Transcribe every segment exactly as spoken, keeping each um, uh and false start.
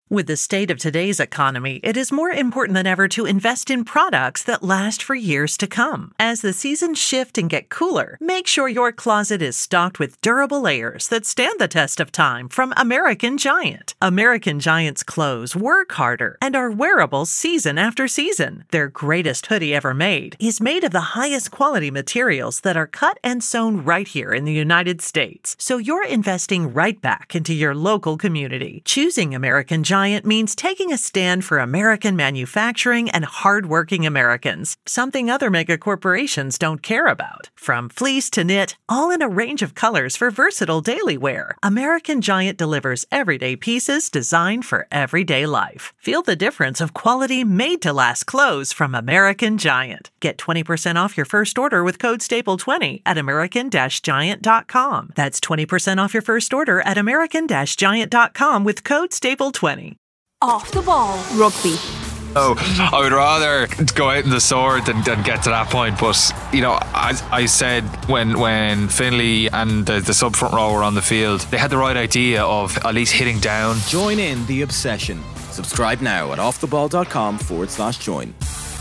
With the state of today's economy, it is more important than ever to invest in products that last for years to come. As the seasons shift and get cooler, make sure your closet is stocked with durable layers that stand the test of time from American Giant. American Giant's clothes work harder and are wearable season after season. Their greatest hoodie ever made is made of the highest quality materials that are cut and sewn right here in the United States. So you're investing right back into your local community. Choosing American Giant means taking a stand for American manufacturing and hardworking Americans, something other mega corporations don't care about. From fleece to knit, all in a range of colors for versatile daily wear, American Giant delivers everyday pieces designed for everyday life. Feel the difference of quality made-to-last clothes from American Giant. Get twenty percent off your first order with code staple twenty at american giant dot com. That's twenty percent off your first order at american giant dot com with code staple twenty. Off the ball rugby. Oh, I would rather go out in the sword than, than get to that point. But, you know, as I said, when when Finlay and the, the sub front row were on the field, they had the right idea of at least hitting down. Join in the obsession. Subscribe now at offtheball.com forward slash join.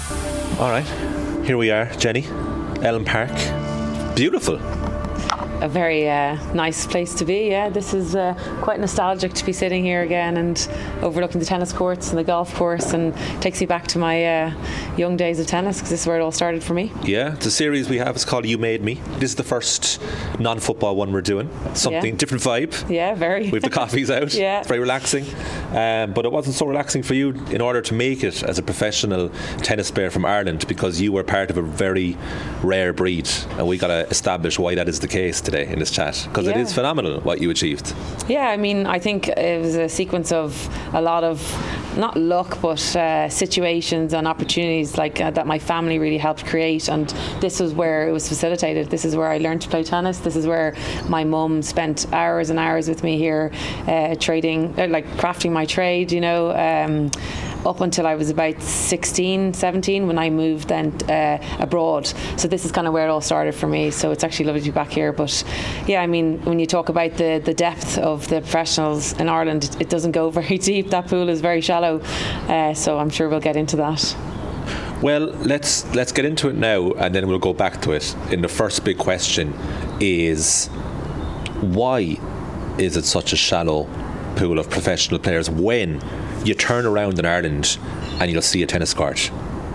All right, here we are, Jenny. Ellen Park. Beautiful. A very uh, nice place to be. Yeah, this is uh, quite nostalgic to be sitting here again and overlooking the tennis courts and the golf course, and takes me back to my uh, young days of tennis, because this is where it all started for me. Yeah, the series we have is called You Made Me. This is the first non-football one we're doing. Something yeah. different vibe. Yeah, very. With the coffees out. Yeah, it's very relaxing. Um, but it wasn't so relaxing for you in order to make it as a professional tennis player from Ireland, because you were part of a very rare breed, and we got to establish why that is the case today in this chat, because yeah. it is phenomenal what you achieved. Yeah, I mean, I think it was a sequence of a lot of, not luck, but uh, situations and opportunities like uh, that my family really helped create, and this was where it was facilitated. This is where I learned to play tennis. This is where my mum spent hours and hours with me here, uh, trading, uh, like crafting my trade, you know, um, up until I was about sixteen, seventeen when I moved then uh, abroad. So this is kind of where it all started for me. So it's actually lovely to be back here. But yeah, I mean, when you talk about the, the depth of the professionals in Ireland, it, it doesn't go very deep. That pool is very shallow. Uh, so I'm sure we'll get into that. Well, let's let's get into it now, and then we'll go back to it. And the first big question is, why is it such a shallow pool of professional players when you turn around in Ireland and you'll see a tennis court?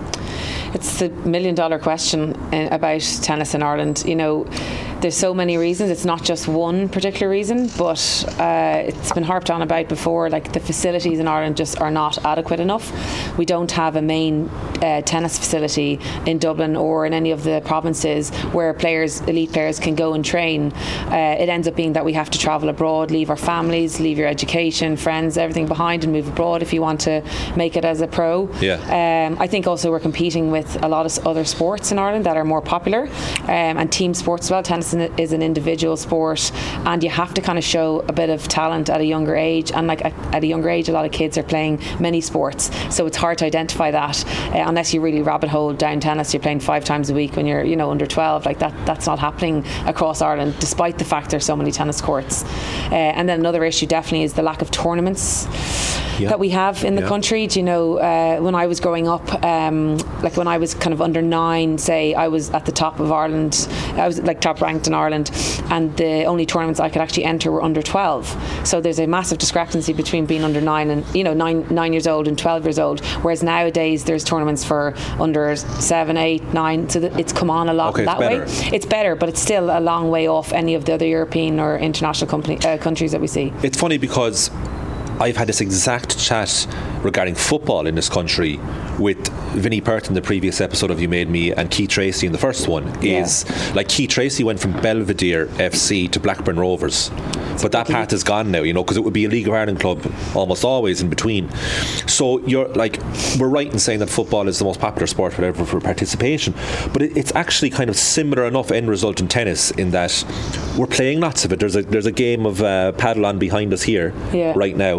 It's the million dollar question about tennis in Ireland. You know, there's so many reasons. It's not just one particular reason, but uh, it's been harped on about before. Like, the facilities in Ireland just are not adequate enough. We don't have a main uh, tennis facility in Dublin or in any of the provinces where players, elite players, can go and train. Uh, it ends up being that we have to travel abroad, leave our families, leave your education, friends, everything behind, and move abroad if you want to make it as a pro. Yeah. Um, I think also we're competing with a lot of other sports in Ireland that are more popular, um, and team sports as well. Tennis is an individual sport, and you have to kind of show a bit of talent at a younger age, and like at a younger age a lot of kids are playing many sports, so it's hard to identify that uh, unless you really rabbit hole down tennis. You're playing five times a week when you're, you know, under twelve. Like that that's not happening across Ireland, despite the fact there's so many tennis courts. Uh, and then another issue definitely is the lack of tournaments yeah. that we have in the yeah. country. Do you know, uh, when I was growing up, um, like when I was kind of under nine, say, I was at the top of Ireland, I was like top ranked in Ireland, and the only tournaments I could actually enter were under twelve. So there's a massive discrepancy between being under nine and, you know, nine nine years old and twelve years old, whereas nowadays there's tournaments for under seven, eight, nine, so that it's come on a lot okay, that way. It's better, but it's still a long way off any of the other European or international company, uh, countries that we see. It's funny because I've had this exact chat regarding football in this country with Vinnie Perth in the previous episode of You Made Me, and Keith Tracy in the first one. Is yeah. like Keith Tracy went from Belvedere F C to Blackburn Rovers, it's but that path is gone now, you know, because it would be a League of Ireland club almost always in between. So you're like, we're right in saying that football is the most popular sport, whatever, for participation, but it, it's actually kind of similar enough end result in tennis in that we're playing lots of it. There's a there's a game of uh, paddle on behind us here yeah. right now.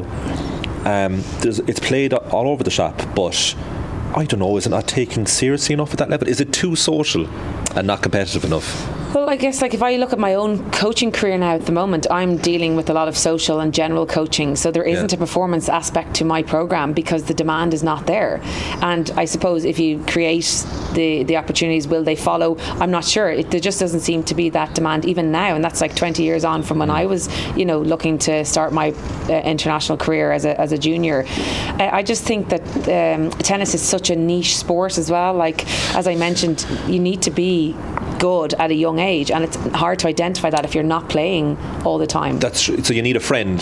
Um, it's played all over the shop, but I don't know, is it not taken seriously enough at that level? Is it too social and not competitive enough? Well, I guess like if I look at my own coaching career now at the moment, I'm dealing with a lot of social and general coaching, so there isn't Yeah. a performance aspect to my program because the demand is not there. And I suppose if you create the the opportunities, will they follow? I'm not sure. It, there just doesn't seem to be that demand even now, and that's like twenty years on from when I was, you know, looking to start my uh, international career as a as a junior. Uh, I just think that um, tennis is such a niche sport as well. Like as I mentioned, you need to be good at a young age, and it's hard to identify that if you're not playing all the time. That's true. So you need a friend,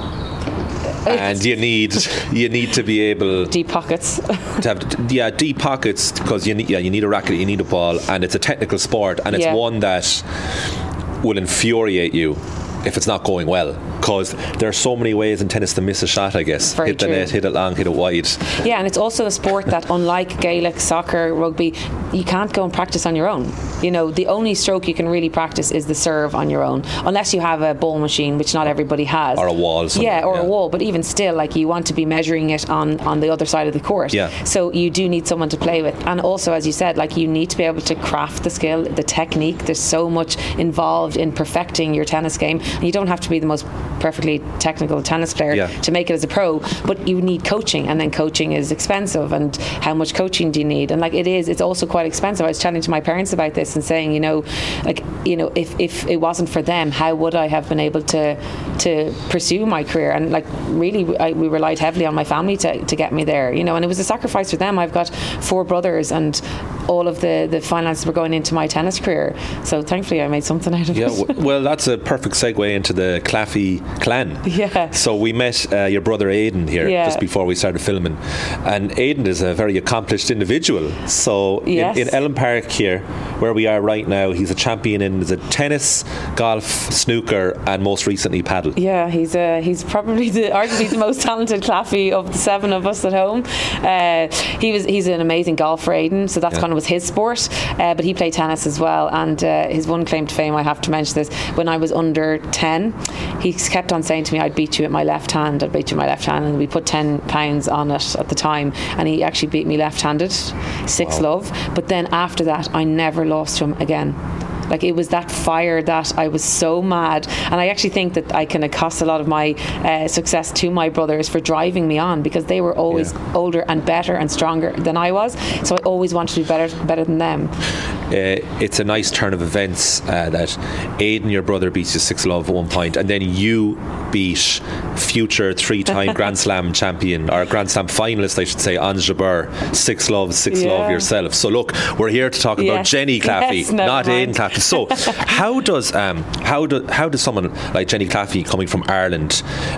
and you need you need to be able Deep pockets. to have yeah deep pockets, because you need yeah you need a racket, you need a ball, and it's a technical sport, and it's Yeah. one that will infuriate you if it's not going well, because there are so many ways in tennis to miss a shot, I guess. Very hit the true. net, hit it long, hit it wide. Yeah, and it's also a sport that, unlike Gaelic, soccer, rugby, you can't go and practice on your own. You know, the only stroke you can really practice is the serve on your own, unless you have a ball machine, which not everybody has. Or a wall somewhere, Yeah, or yeah. a wall. But even still, like, you want to be measuring it on, on the other side of the court. Yeah. So you do need someone to play with. And also, as you said, like, you need to be able to craft the skill, the technique. There's so much involved in perfecting your tennis game. And you don't have to be the most perfectly technical tennis player Yeah. to make it as a pro, but you need coaching, and then coaching is expensive, and how much coaching do you need? And like it is it's also quite expensive. I was chatting to my parents about this and saying, you know, like, you know, if, if it wasn't for them, how would I have been able to to pursue my career? And like really I, we relied heavily on my family to, to get me there, you know, and it was a sacrifice for them. I've got four brothers, and all of the the finances were going into my tennis career, so thankfully I made something out of Yeah, it. w- well, that's a perfect segue into the Claffey clan. Yeah. So we met uh, your brother Aidan here Yeah. just before we started filming, and Aidan is a very accomplished individual. So Yes. in, in Ellen Park here, where we are right now, he's a champion in is it tennis, golf, snooker, and most recently paddle. Yeah, he's uh, he's probably the, arguably the most talented Claffey of the seven of us at home. Uh, he was he's an amazing golfer, Aidan, so that's Yeah. kind of was his sport. Uh, but he played tennis as well, and uh, his one claim to fame, I have to mention this, when I was under ten, he kept on saying to me, "I'd beat you with my left hand, I'd beat you with my left hand," and we put ten pounds on it at the time, and he actually beat me left-handed, six Wow. love. But then after that, I never lost to him again. Like, it was that fire that I was so mad, and I actually think that I can accost a lot of my uh, success to my brothers for driving me on, because they were always Yeah. older and better and stronger than I was, so I always wanted to be better better than them. Uh, it's a nice turn of events uh, that Aidan, your brother, beats you six love at one point, and then you beat future three-time Grand Slam champion, or Grand Slam finalist, I should say, Ons Jabeur, six love, six Yeah. love yourself. So look, we're here to talk about Yes. Jenny Claffey, Yes, never not mind. Aidan Claffey. So how does um, how do how does someone like Jenny Claffey, coming from Ireland,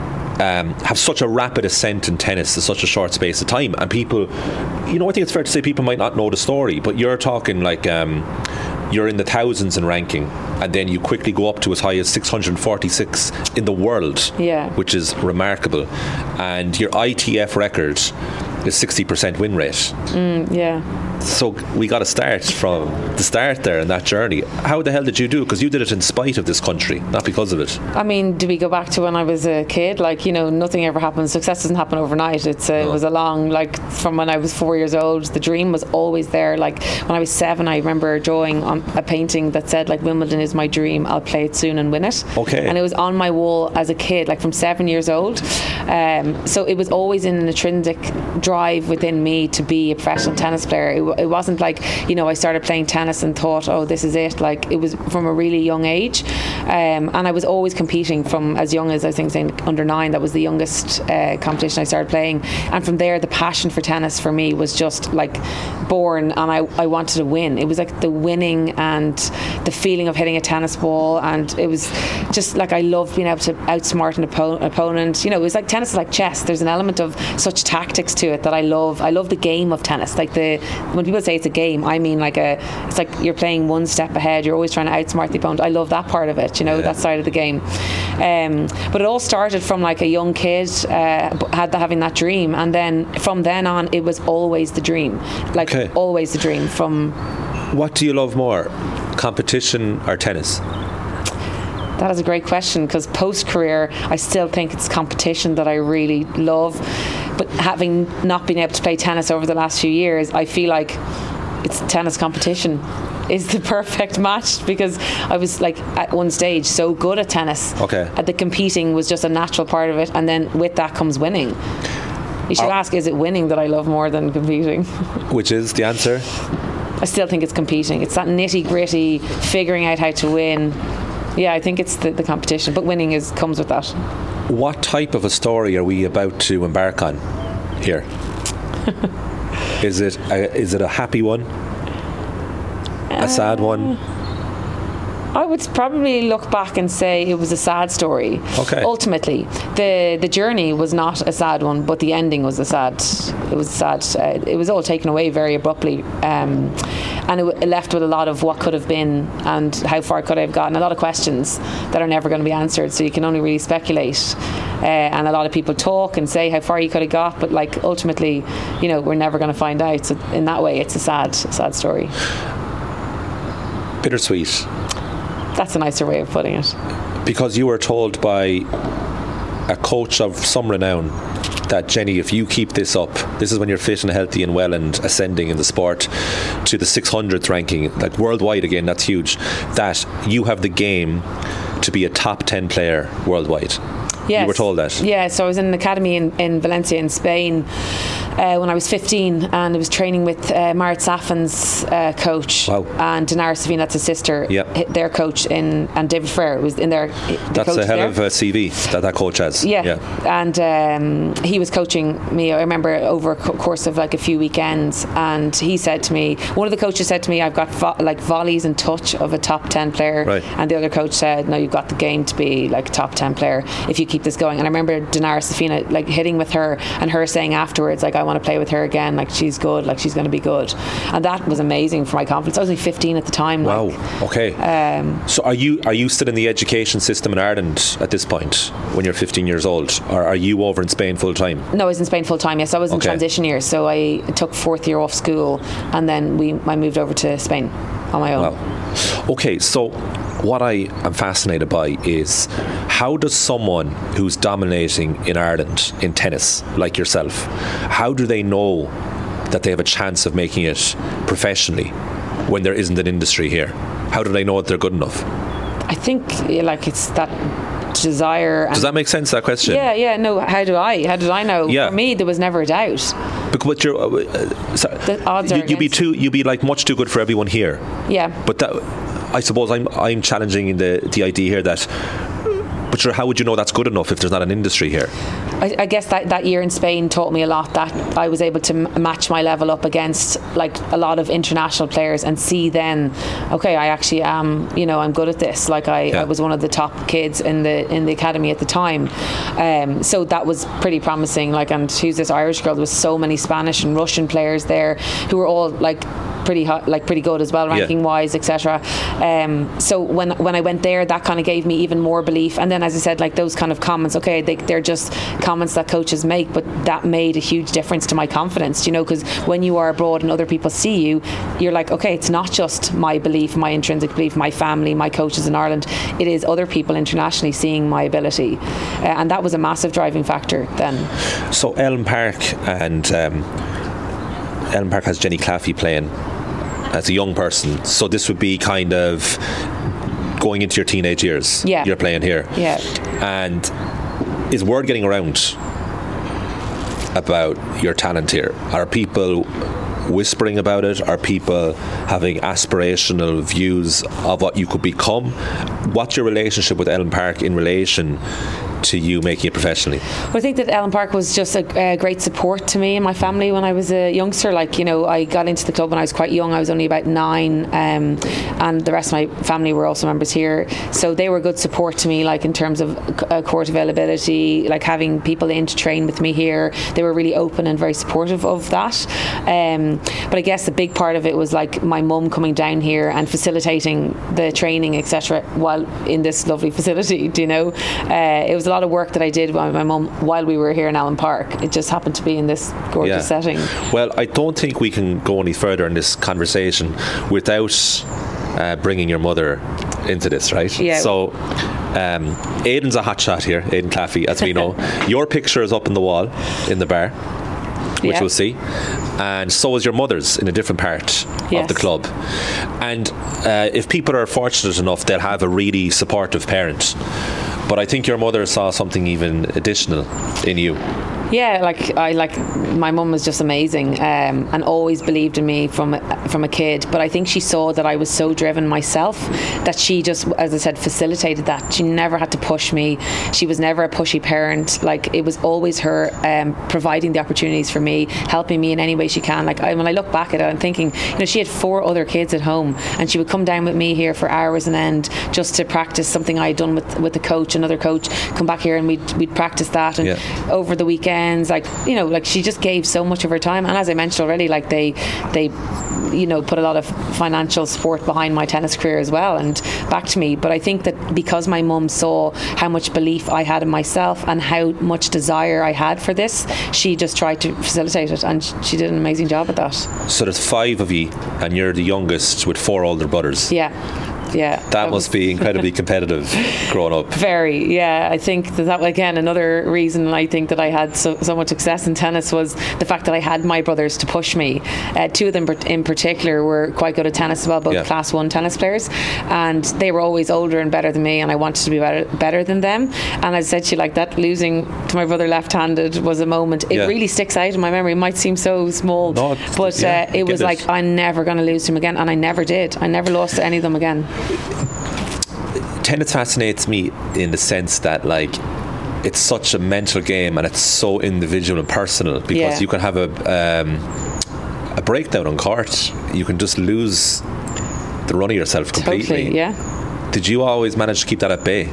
Um, have such a rapid ascent in tennis in such a short space of time? And people, you know, I think it's fair to say people might not know the story, but you're talking like um, you're in the thousands in ranking, and then you quickly go up to as high as six hundred forty-six in the world, Yeah. which is remarkable. And your I T F record is sixty percent win rate. Yeah. So we got to start from the start there in that journey. How the hell did you do it? Because you did it in spite of this country, not because of it. I mean, do we go back to when I was a kid? Like, you know, nothing ever happens. Success doesn't happen overnight. It's uh, No. It was a long, like, from when I was four years old, the dream was always there. Like, when I was seven, I remember drawing on a painting that said, like, Wimbledon is my dream, I'll play it soon and win it. Okay. And it was on my wall as a kid, like from seven years old. Um, so it was always in an intrinsic drive within me to be a professional tennis player. It, w- it wasn't like, you know, I started playing tennis and thought, oh, this is it. Like, it was from a really young age. Um, and I was always competing from as young as, I think, saying under nine. That was the youngest uh, competition I started playing. And from there, the passion for tennis for me was just like born, and I, I wanted to win. It was like the winning and the feeling of hitting a tennis ball, and it was just like I loved being able to outsmart an oppo- opponent. You know, it was like tennis is like chess. There's an element of such tactics to it that I love. I love the game of tennis. Like, the when people say it's a game, I mean like a it's like you're playing one step ahead. You're always trying to outsmart the opponent. I love that part of it. You know, Yeah. that side of the game. Um, but it all started from like a young kid, uh, had the, having that dream, and then from then on, it was always the dream. Like Okay. always the dream. From What do you love more, competition or tennis? That is a great question, because post-career I still think it's competition that I really love, but having not been able to play tennis over the last few years, I feel like it's tennis competition. is the perfect match, because I was like at one stage so good at tennis. Okay. At the competing was just a natural part of it, and then with that comes winning. You should Oh. ask, is it winning that I love more than competing? Which is the answer? I still think it's competing. It's that nitty gritty, figuring out how to win. Yeah, I think it's the, the competition, but winning is comes with that. What type of a story are we about to embark on here? Is it a, is it a happy one? A sad one? I would probably look back and say it was a sad story. Okay. Ultimately, the the journey was not a sad one, but the ending was a sad. It was sad. Uh, it was all taken away very abruptly, um, and it, it left with a lot of what could have been and how far could I have gotten. A lot of questions that are never going to be answered. So you can only really speculate. Uh, and a lot of people talk and say how far you could have got, but like ultimately, you know, we're never going to find out. So in that way, it's a sad, sad story. Bittersweet. That's a nicer way of putting it. Because you were told by a coach of some renown that, Jenny, if you keep this up, this is when you're fit and healthy and well and ascending in the sport to the six hundredth ranking, like worldwide again, that's huge, that you have the game to be a top ten player worldwide. Yes. You were told that? Yeah, so I was in an academy in, in Valencia in Spain uh, when I was fifteen, and I was training with uh, Marit Safin's uh, coach. Wow. And Dinara Safin, that's his sister, Yep. their coach, in, and David Frere was in there. The That's coach a hell there. of a C V that that coach has. Yeah, yeah. and um, he was coaching me. I remember over a co- course of like a few weekends, and he said to me, one of the coaches said to me, "I've got vo- like volleys and touch of a top ten player," Right. and the other coach said, "No, you've got the game to be like top ten player if you keep this going." And I remember Dinara Safina like hitting with her, and her saying afterwards, like, "I want to play with her again. Like she's good. Like she's going to be good," and that was amazing for my confidence. I was only fifteen at the time. Wow. Like, Okay. um, so are you are you still in the education system in Ireland at this point when you're fifteen years old, or are you over in Spain full time? No, I was in Spain full time. Yes, I was in Okay. transition years, so I took fourth year off school, and then we I moved over to Spain on my own. Wow. Okay, so what I am fascinated by is, how does someone who's dominating in Ireland in tennis, like yourself, how do they know that they have a chance of making it professionally when there isn't an industry here? How do they know that they're good enough? I think yeah, like it's that desire. And Does that make sense, that question? yeah, yeah. No, how do I? How did I know? Yeah. For me, there was never a doubt. Because you're, uh, sorry, The odds you, are you'd be against too, you'd be like much too good for everyone here. Yeah. But that, I suppose I'm I'm challenging in the the idea here that, but sure, how would you know that's good enough if there's not an industry here? I, I guess that, that year in Spain taught me a lot, that I was able to m- match my level up against like a lot of international players and see then, okay, I actually am, you know, I'm good at this. Like I, Yeah. I was one of the top kids in the in the academy at the time. Um, so that was pretty promising. Like, and who's this Irish girl? There was so many Spanish and Russian players there who were all like pretty hot, like pretty good as well, ranking Yeah. wise, et cetera. Um, so when when I went there, that kind of gave me even more belief. And then, as I said, like those kind of comments, okay, they, they're just comments that coaches make, but that made a huge difference to my confidence, you know, because when you are abroad and other people see you, you're like, okay, it's not just my belief, my intrinsic belief, my family, my coaches in Ireland, it is other people internationally seeing my ability. Uh, and that was a massive driving factor then. So Ellen Park and um, Ellen Park has Jenny Claffey playing as a young person. So this would be kind of going into your teenage years. Yeah. You're playing here. Yeah. And is word getting around about your talent here? Are people whispering about it? Are people having aspirational views of what you could become? What's your relationship with Ellen Park in relation to you making it professionally? Well, I think that Ellen Park was just a, a great support to me and my family when I was a youngster. Like, you know, I got into the club when I was quite young. I was only about nine, um, and the rest of my family were also members here. So they were good support to me, like in terms of uh, court availability, like having people in to train with me here. They were really open and very supportive of that. Um, but I guess the big part of it was like my mum coming down here and facilitating the training, et cetera, while in this lovely facility. Do you know? Uh, it was a lot of work that I did with my mum while we were here in Allen Park. It just happened to be in this gorgeous Yeah. setting. Well, I don't think we can go any further in this conversation without uh, bringing your mother into this, right? Yeah. So, um, Aidan's a hot shot here, Aidan Claffey, as we know. Your picture is up on the wall in the bar. which Yeah. we'll see, and so was your mother's in a different part Yes. of the club. And uh, if people are fortunate enough, they'll have a really supportive parent. But I think your mother saw something even additional in you. Yeah, like I like my mum was just amazing, um, and always believed in me from from a kid. But I think she saw that I was so driven myself that she just, as I said, facilitated that. She never had to push me. She was never a pushy parent. Like, it was always her um, providing the opportunities for me, helping me in any way she can. Like, I, when I look back at it, I'm thinking, you know, she had four other kids at home, and she would come down with me here for hours on end just to practice something I had done with with the coach, another coach. Come back here and we'd we'd practice that, and Yeah. over the weekend. Like, you know, like she just gave so much of her time, and as I mentioned already, like they they you know put a lot of financial support behind my tennis career as well and backed me. But I think that because my mum saw how much belief I had in myself and how much desire I had for this, she just tried to facilitate it, and she did an amazing job at that. So there's five of you, and you're the youngest with four older brothers. Yeah. Yeah, That must be incredibly competitive growing up. Very, yeah. I think that, that again, another reason I think that I had so, so much success in tennis was the fact that I had my brothers to push me. Uh, two of them in particular were quite good at tennis as well, both Yeah. class one tennis players, and they were always older and better than me, and I wanted to be better, better than them. And I said to you, like, that losing to my brother left-handed was a moment. It Yeah. really sticks out in my memory. It might seem so small, No, it's- but yeah, uh, I it get was it. like, I'm never going to lose to him again, and I never did. I never lost to any of them again. Tennis fascinates me in the sense that, like, it's such a mental game and it's so individual and personal, because Yeah. you can have a um, a breakdown on court. You can just lose the run of yourself completely. Totally, yeah. Did you always manage to keep that at bay?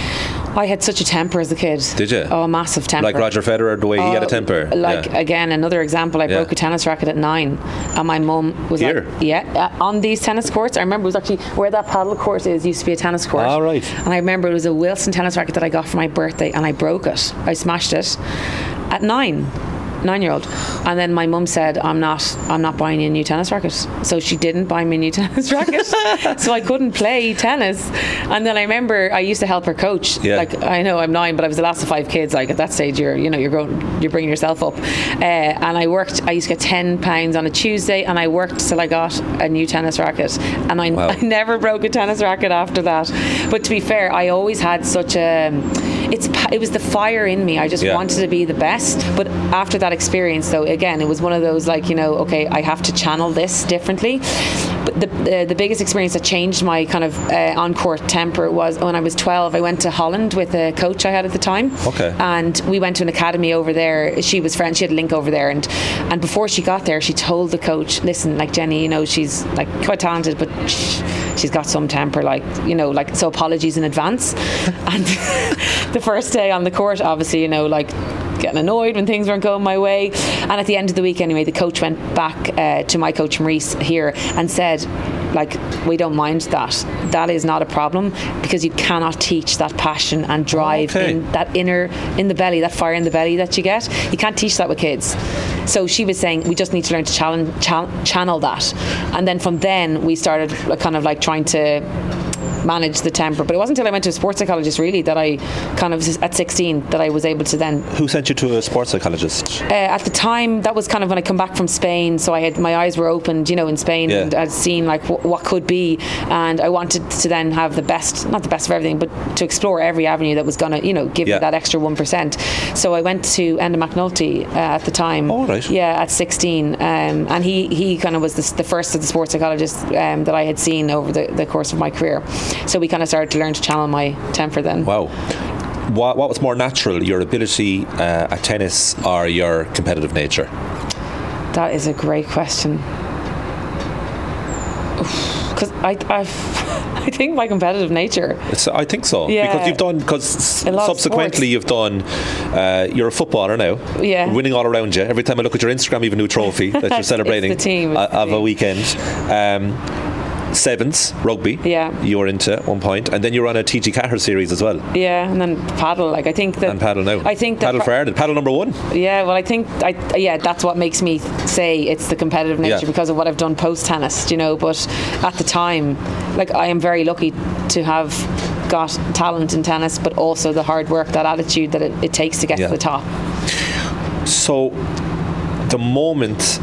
I had such a temper as a kid. Did you? Oh, a massive temper. Like Roger Federer, the way he had a Oh, temper. Like, Yeah. again, another example, I Yeah. broke a tennis racket at nine, and my mum was Here? like, yeah, uh, on these tennis courts. I remember it was actually where that paddle court is, used to be a tennis court. Ah, right. And I remember it was a Wilson tennis racket that I got for my birthday, and I broke it. I smashed it at nine. Nine-year-old, and then my mum said, "I'm not, I'm not buying you a new tennis racket." So she didn't buy me a new tennis racket, so I couldn't play tennis. And then I remember I used to help her coach. Yeah. Like, I know I'm nine, but I was the last of five kids. Like, at that stage, you're, you know, you're growing, you're bringing yourself up. Uh, and I worked. I used to get ten pounds on a Tuesday, and I worked till I got a new tennis racket. And I, Wow. I never broke a tennis racket after that. But to be fair, I always had such a. It's it was the fire in me. I just Yeah. wanted to be the best. But after that experience, though, again, it was one of those, like, you know, okay, I have to channel this differently. But the uh, the biggest experience that changed my kind of uh, on-court temper was when I was twelve. I went to Holland with a coach I had at the time. Okay. And we went to an academy over there. She was friends. She had a link over there, and and before she got there, she told the coach, "Listen, like, Jenny, you know, she's like quite talented, but sh- she's got some temper, like, you know, like, so apologies in advance." And the first day on the court, obviously, you know, like, getting annoyed when things weren't going my way. And at the end of the week, anyway, the coach went back uh, to my coach Maurice here and said, like, we don't mind that. That is not a problem, because you cannot teach that passion and drive Okay. in that inner, in the belly, that fire in the belly that you get. You can't teach that with kids. So she was saying, we just need to learn to challenge, chal- channel that. And then from then, we started like, kind of like trying to manage the temper. But it wasn't until I went to a sports psychologist, really, that I kind of, at sixteen, that I was able to then Who sent you to a sports psychologist? uh, at the time, that was kind of when I come back from Spain, so I had my eyes were opened, you know, in Spain, Yeah. and I'd seen like w- what could be, and I wanted to then have the best, not the best of everything, but to explore every avenue that was going to, you know, give Yeah. me that extra one percent. So I went to Enda McNulty uh, at the time. Oh, right. Yeah, at sixteen, um, and he he kind of was the, the first of the sports psychologists um, that I had seen over the, the course of my career. So we kind of started to learn to channel my temper then. Wow. What, what was more natural, your ability uh, at tennis or your competitive nature? That is a great question. Because I, I've, I think my competitive nature. It's, I think so. Yeah. Because you've done, because A lot of subsequently sports. you've done, uh, you're a footballer now. Yeah. Winning all around you. Every time I look at your Instagram, you have a new trophy that you're It's celebrating the team, it's uh, the of a team. weekend. Um, sevens, rugby. Yeah. You were into at one point. And then you were on a T G Catter series as well. Yeah, and then paddle. Like I think that. And paddle now. I think that. Paddle for Ireland. Paddle number one. Yeah, well, I think I yeah, that's what makes me say it's the competitive nature Yeah. because of what I've done post tennis, you know. But at the time, like I am very lucky to have got talent in tennis, but also the hard work, that attitude that it, it takes to get Yeah. to the top. So the moment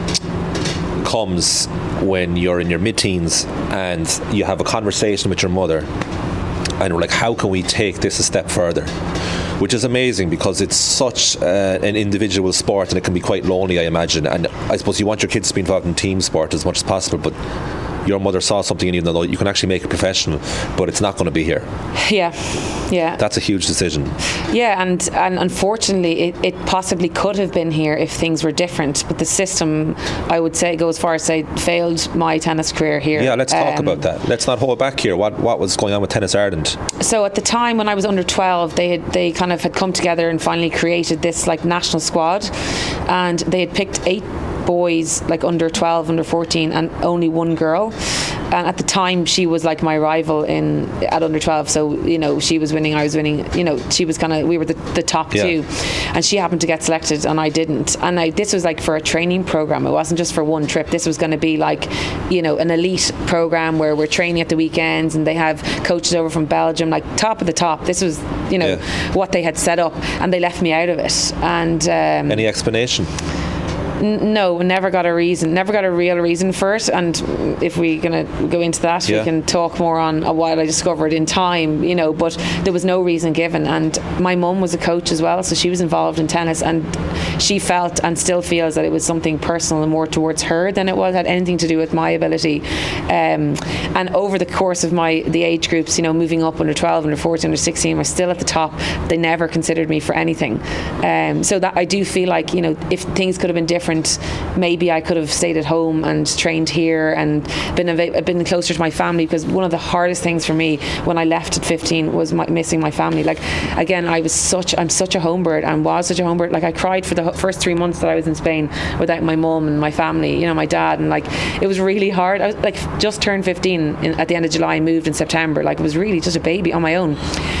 comes when you're in your mid-teens and you have a conversation with your mother and we're like, how can we take this a step further? Which is amazing because it's such uh, an individual sport and it can be quite lonely, I imagine. And I suppose you want your kids to be involved in team sport as much as possible, but your mother saw something in you that you can actually make it professional, but it's not going to be here. Yeah, yeah. That's a huge decision. Yeah, and, and unfortunately it, it possibly could have been here if things were different, but the system, I would say, go as far as say failed my tennis career here. Yeah, let's talk um, about that. Let's not hold back here. What what was going on with Tennis Ireland? So at the time when I was under twelve, they had they kind of had come together and finally created this like national squad, and they had picked eight boys like under twelve, under fourteen, and only one girl. And at the time she was like my rival in at under twelve, so you know she was winning, I was winning, you know she was kind of, we were the, the top yeah. two, and she happened to get selected and I didn't. And I, this was like for a training program, it wasn't just for one trip. This was going to be like, you know, an elite program where we're training at the weekends and they have coaches over from Belgium, like top of the top. This was, you know, yeah. what they had set up, and they left me out of it. And um, any explanation? No, never got a reason, never got a real reason for it. And if we're going to go into that, yeah. we can talk more on what I discovered in time, you know, but there was no reason given. And my mum was a coach as well, so she was involved in tennis, and she felt and still feels that it was something personal and more towards her than it was had anything to do with my ability. Um, and over the course of my the age groups, you know, moving up under twelve, under fourteen, under sixteen, I was still at the top. They never considered me for anything. Um, so that I do feel like, you know, if things could have been different, maybe I could have stayed at home and trained here and been a, been closer to my family, because one of the hardest things for me when I left at fifteen was my, missing my family. Like again, I was such I'm such a home bird and was such a home bird. Like I cried for the first three months that I was in Spain without my mum and my family, you know, my dad, and like it was really hard. I was like just turned fifteen in, at the end of July, moved in September. Like it was really just a baby on my own.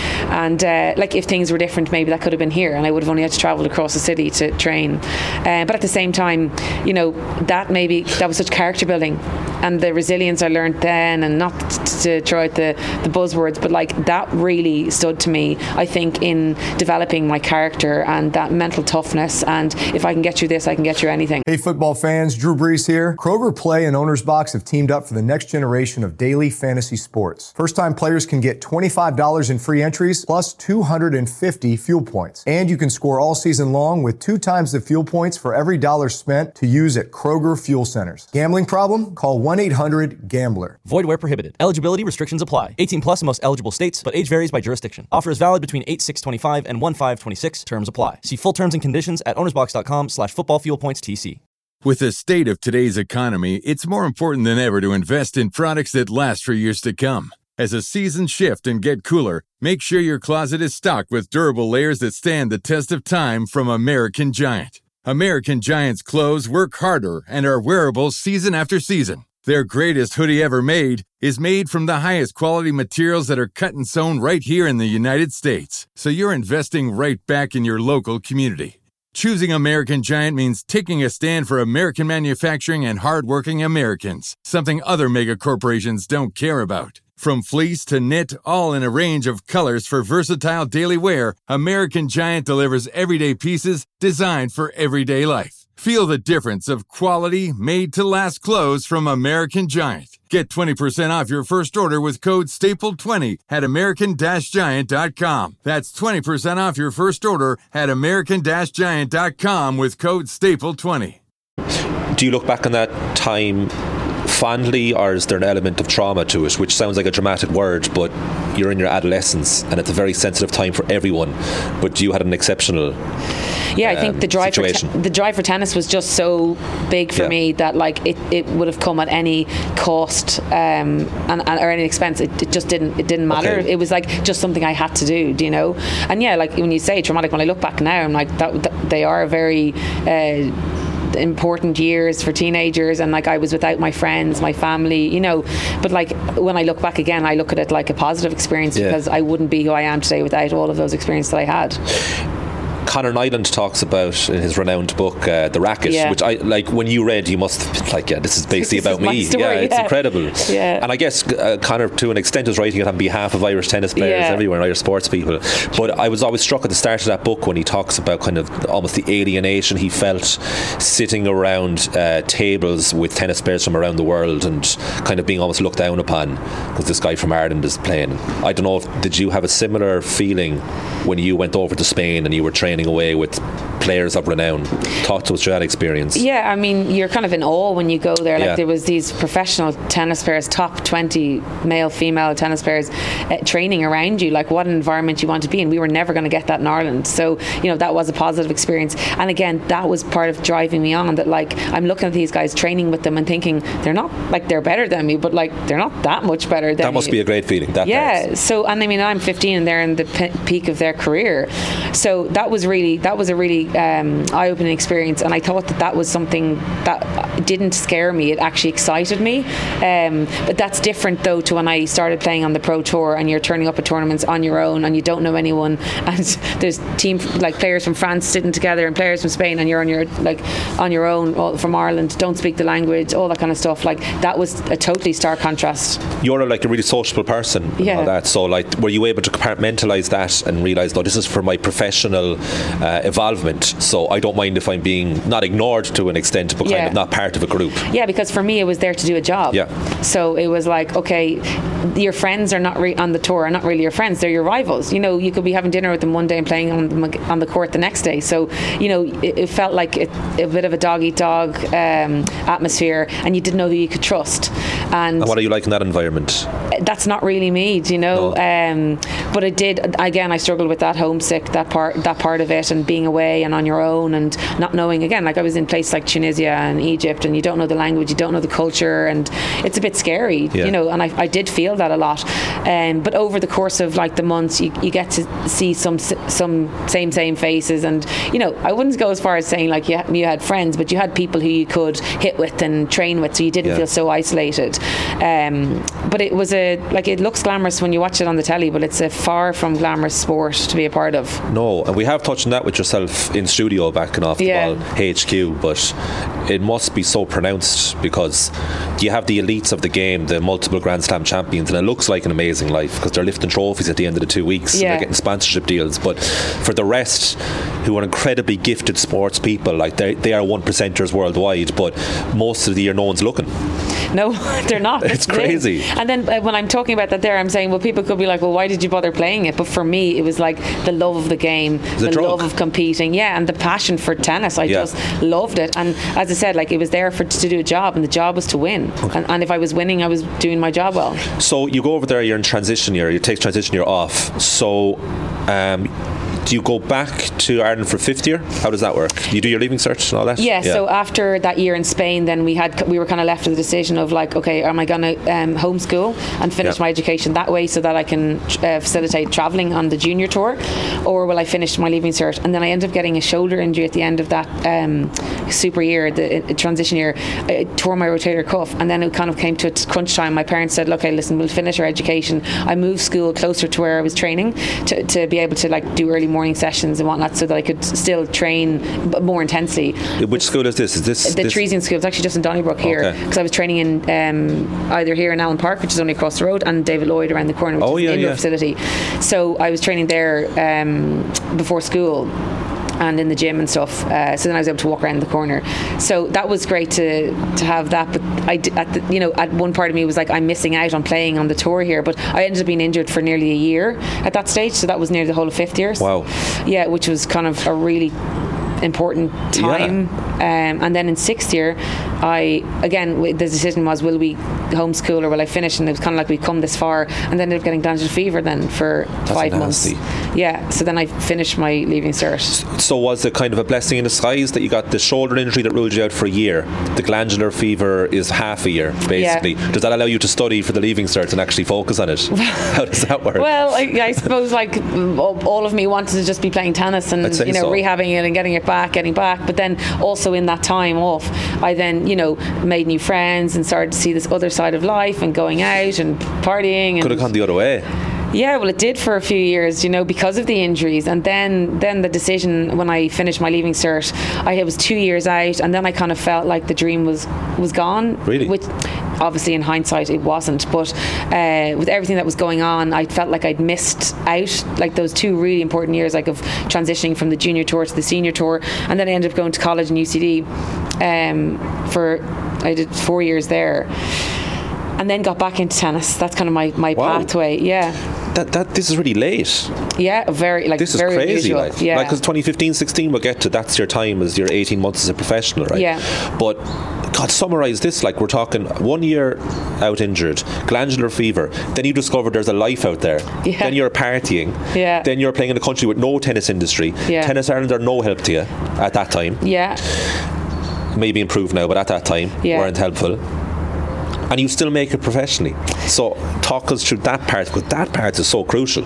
And uh, like if things were different, maybe that could have been here and I would have only had to travel across the city to train. Uh, but at the same time, you know, that maybe that was such character building, and the resilience I learned then, and not to throw out the, the buzzwords, but like that really stood to me, I think, in developing my character and that mental toughness. And if I can get through this, I can get through anything. Hey football fans, Drew Brees here. Kroger Play and Owner's Box have teamed up for the next generation of daily fantasy sports. First time players can get twenty-five dollars in free entries plus two hundred fifty fuel points. And you can score all season long with two times the fuel points for every dollar spent to use at Kroger Fuel Centers. Gambling problem? Call one eight hundred gambler. Void where prohibited. Eligibility restrictions apply. eighteen plus in most eligible states, but age varies by jurisdiction. Offer is valid between eight six twenty-five and one five twenty-six. Terms apply. See full terms and conditions at ownersbox.com slash football fuel points TC. With the state of today's economy, it's more important than ever to invest in products that last for years to come. As the seasons shift and get cooler, make sure your closet is stocked with durable layers that stand the test of time from American Giant. American Giant's clothes work harder and are wearable season after season. Their greatest hoodie ever made is made from the highest quality materials that are cut and sewn right here in the United States. So you're investing right back in your local community. Choosing American Giant means taking a stand for American manufacturing and hardworking Americans, something other mega corporations don't care about. From fleece to knit, all in a range of colors for versatile daily wear, American Giant delivers everyday pieces designed for everyday life. Feel the difference of quality, made-to-last clothes from American Giant. Get twenty percent off your first order with code staple twenty at american giant dot com. That's twenty percent off your first order at american giant dot com with code staple twenty. Do you look back on that time fondly, or is there an element of trauma to it, which sounds like a dramatic word, but you're in your adolescence and it's a very sensitive time for everyone, but you had an exceptional yeah I think um, the drive for te- the drive for tennis was just so big for yeah. me that like it, it would have come at any cost um, and, and or any expense. It, it just didn't it didn't matter. Okay. It was like just something I had to do, do you know? And yeah, like when you say traumatic, when I look back now, I'm like that, that they are very uh, important years for teenagers, and like I was without my friends, my family, you know, but like when I look back again, I look at it like a positive experience yeah. because I wouldn't be who I am today without all of those experiences that I had. Conor Nyland talks about in his renowned book uh, The Racket, Yeah. which I like. When you read, you must have been like, yeah, this is basically This is about my me. story, yeah, it's yeah. incredible. Yeah. And I guess uh, Conor, to an extent, is writing it on behalf of Irish tennis players Yeah. everywhere and Irish sports people. But I was always struck at the start of that book when he talks about kind of almost the alienation he felt sitting around uh, tables with tennis players from around the world and kind of being almost looked down upon because this guy from Ireland is playing. I don't know if, did you have a similar feeling when you went over to Spain and you were training away with players of renown? Talk to us through that experience. Yeah, I mean, you're kind of in awe when you go there. Like Yeah. there was these professional tennis players, top twenty male, female tennis players uh, training around you. Like what an environment you want to be in. We were never going to get that in Ireland. So, you know, that was a positive experience. And again, that was part of driving me on, that like I'm looking at these guys, training with them and thinking they're not like they're better than me, but like they're not that much better than That must me. be a great feeling. That Yeah. part. So, and I mean, I'm fifteen and they're in the pe- peak of their career. So that was really, that was a really um, eye-opening experience. And I thought that that was something that didn't scare me. It actually excited me. Um, but that's different though to when I started playing on the Pro Tour and you're turning up at tournaments on your own and you don't know anyone and there's team like players from France sitting together and players from Spain and you're on your like on your own, all from Ireland, don't speak the language, all that kind of stuff. Like that was a totally stark contrast. You're like a really sociable person and Yeah. all that, so like were you able to compartmentalize that and realise, no, this is for my professional uh, involvement, so I don't mind if I'm being not ignored to an extent but kind Yeah. of not part of a group? Yeah, because for me it was there to do a job. Yeah. So it was like, okay, your friends are not re- on the tour are not really your friends, they're your rivals. You know, you could be having dinner with them one day and playing on the, on the court the next day. So, you know, it, it felt like it, a bit of a dog eat dog um, atmosphere, and you didn't know who you could trust. And And what are you like in that environment? that's not really me, do you know? No. Um, but it did. Again, I struggled with that homesick, that part, that part of it, and being away and on your own and not knowing. Again, like I was in places like Tunisia and Egypt, and you don't know the language, you don't know the culture, and it's a bit scary, Yeah. you know. And I, I did feel that a lot. Um, but over the course of like the months, you, you get to see some some same same faces, and you know, I wouldn't go as far as saying like you you had friends, but you had people who you could hit with and train with, so you didn't Yeah. feel so isolated. Um, but it was a like it looks glamorous when you watch it on the telly, but it's a far from glamorous sport to be a part of. No, and we have touched on that with yourself in studio back in Off the Yeah. Ball H Q, but it must be so pronounced because you have the elites of the game, the multiple Grand Slam champions, and it looks like an amazing life because they're lifting trophies at the end of the two weeks and Yeah. they're getting sponsorship deals. But for the rest, who are incredibly gifted sports people, like they they are one percenters worldwide, but most of the year no one's looking. No, they're not. It's That's the thing. crazy. And then uh, when I'm talking about that there, I'm saying, well, people could be like, well, why did you bother playing it? But for me, it was like the love of the game, a the drug. love of competing, yeah, and the passion for tennis. I Yeah. just loved it. And as I said, like it was there for to do a job, and the job was to win. And, and if I was winning, I was doing my job well. So you go over there, you're in transition year, you take transition year off. So um, do you go back to Ireland for fifth year? How does that work? You do your leaving search and all that? Yeah, so after that year in Spain, then we had we were kind of left with the decision of like, okay, am I going to um, homeschool and finish Yeah. my education that way so that I can uh, facilitate travelling on the junior tour, or will I finish my leaving cert? And then I ended up getting a shoulder injury at the end of that um, super year, the uh, transition year. I tore my rotator cuff, and then it kind of came to its crunch time. My parents said, okay, listen, we'll finish our education. I moved school closer to where I was training to, to be able to like do early morning sessions and whatnot, so that I could still train b- more intensely. Which school is this? Is this The this? Tresian School. It's actually just in Donnybrook here, Okay. because I was training in um, either here in Allen Park, which is only across the road, and David Lloyd around the corner, which Oh, is yeah, an indoor yeah. facility. So I was training there um, before school and in the gym and stuff. Uh, so then I was able to walk around the corner. So that was great to to have that. But I, d- at the, you know, at one part of me was like, I'm missing out on playing on the tour here. But I ended up being injured for nearly a year at that stage. So that was near the whole of fifth year. Wow. Yeah, which was kind of a really important time. Um, and then in sixth year, I again w- the decision was, will we homeschool or will I finish? And it was kind of like we'd come this far, and then ended up getting glandular fever then for five nasty. months. Yeah, so then I finished my leaving cert. So was it kind of a blessing in disguise that you got the shoulder injury that ruled you out for a year? The glandular fever is half a year, basically. Yeah. Does that allow you to study for the leaving cert and actually focus on it? How does that work? Well, I, I suppose like all all of me wanted to just be playing tennis and I'd say you know so. rehabbing it and getting it back, getting back. But then also in that time off, I then you know made new friends and started to see this other side of life and going out and partying. And Could have gone the other way. Yeah, well, it did for a few years, you know, because of the injuries, and then then the decision when I finished my leaving cert, I was two years out, and then I kind of felt like the dream was was gone. Really? Which, obviously, in hindsight, it wasn't. But uh, with everything that was going on, I felt like I'd missed out, like those two really important years, like of transitioning from the junior tour to the senior tour, and then I ended up going to college in U C D um, for I did four years there. And then got back into tennis. That's kind of my, my wow. pathway. Yeah. That that this is really late. Yeah, very like this is very crazy. unusual. Like, yeah. like because twenty fifteen sixteen we'll get to. That's your time as your eighteen months as a professional, right? Yeah. But God, summarise this. Like we're talking one year out injured, glandular fever. Then you discover there's a life out there. Yeah. Then you're partying. Yeah. Then you're playing in a country with no tennis industry. Yeah. Tennis Ireland are no help to you at that time. Yeah. Maybe improved now, but at that time yeah. weren't helpful. And you still make it professionally. So talk us through that part, because that part is so crucial.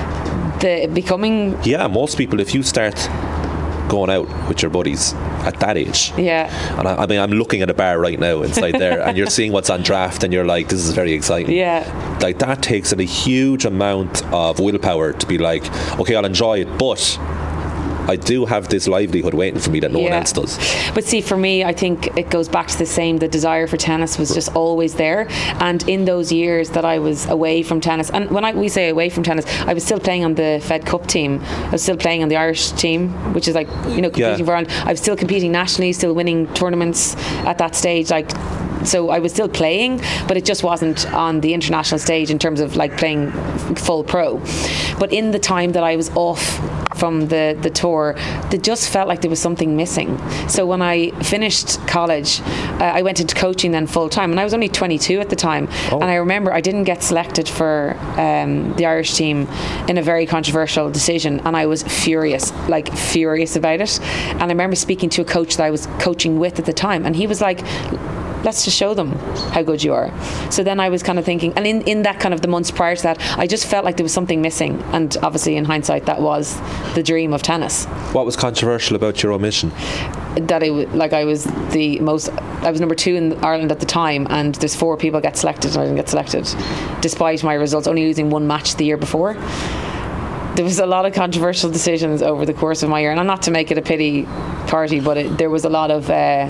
The becoming... Yeah, most people, if you start going out with your buddies at that age. Yeah. And I, I mean, I'm looking at a bar right now inside there, and you're seeing what's on draft, and you're like, this is very exciting. Yeah. Like, that takes in a huge amount of willpower to be like, okay, I'll enjoy it, but I do have this livelihood waiting for me that no yeah. one else does. But see, for me, I think it goes back to the same. The desire for tennis was just always there, and in those years that I was away from tennis, and when I, we say away from tennis, I was still playing on the Fed Cup team. I was still playing on the Irish team, which is like, you know, competing yeah. for Ireland. I was still competing nationally, still winning tournaments at that stage. Like, so I was still playing, but it just wasn't on the international stage in terms of like playing full pro. But in the time that I was off from the, the tour, it just felt like there was something missing. So when I finished college, uh, I went into coaching then full time, and I was only twenty-two at the time. Oh. And I remember I didn't get selected for um, the Irish team in a very controversial decision, and I was furious, like furious about it. And I remember speaking to a coach that I was coaching with at the time, and he was like, let's just show them how good you are. So then I was kind of thinking, and in, in that kind of the months prior to that, I just felt like there was something missing, and obviously in hindsight that was the dream of tennis. What was controversial about your omission? That it like I was the most I was number two in Ireland at the time, and there's four people get selected and I didn't get selected despite my results, only losing one match the year before. There was a lot of controversial decisions over the course of my year, and I'm not to make it a pity party, but it, there was a lot of uh,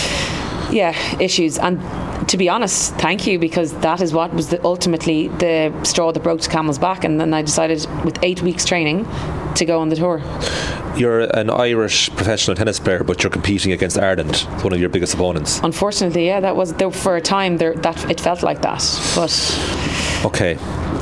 yeah issues. And to be honest, thank you, because that is what was the, ultimately the straw that broke the camel's back. And then I decided with eight weeks training to go on the tour. You're an Irish professional tennis player, but you're competing against Ireland, one of your biggest opponents. Unfortunately, yeah, that was there for a time there that it felt like that. But okay,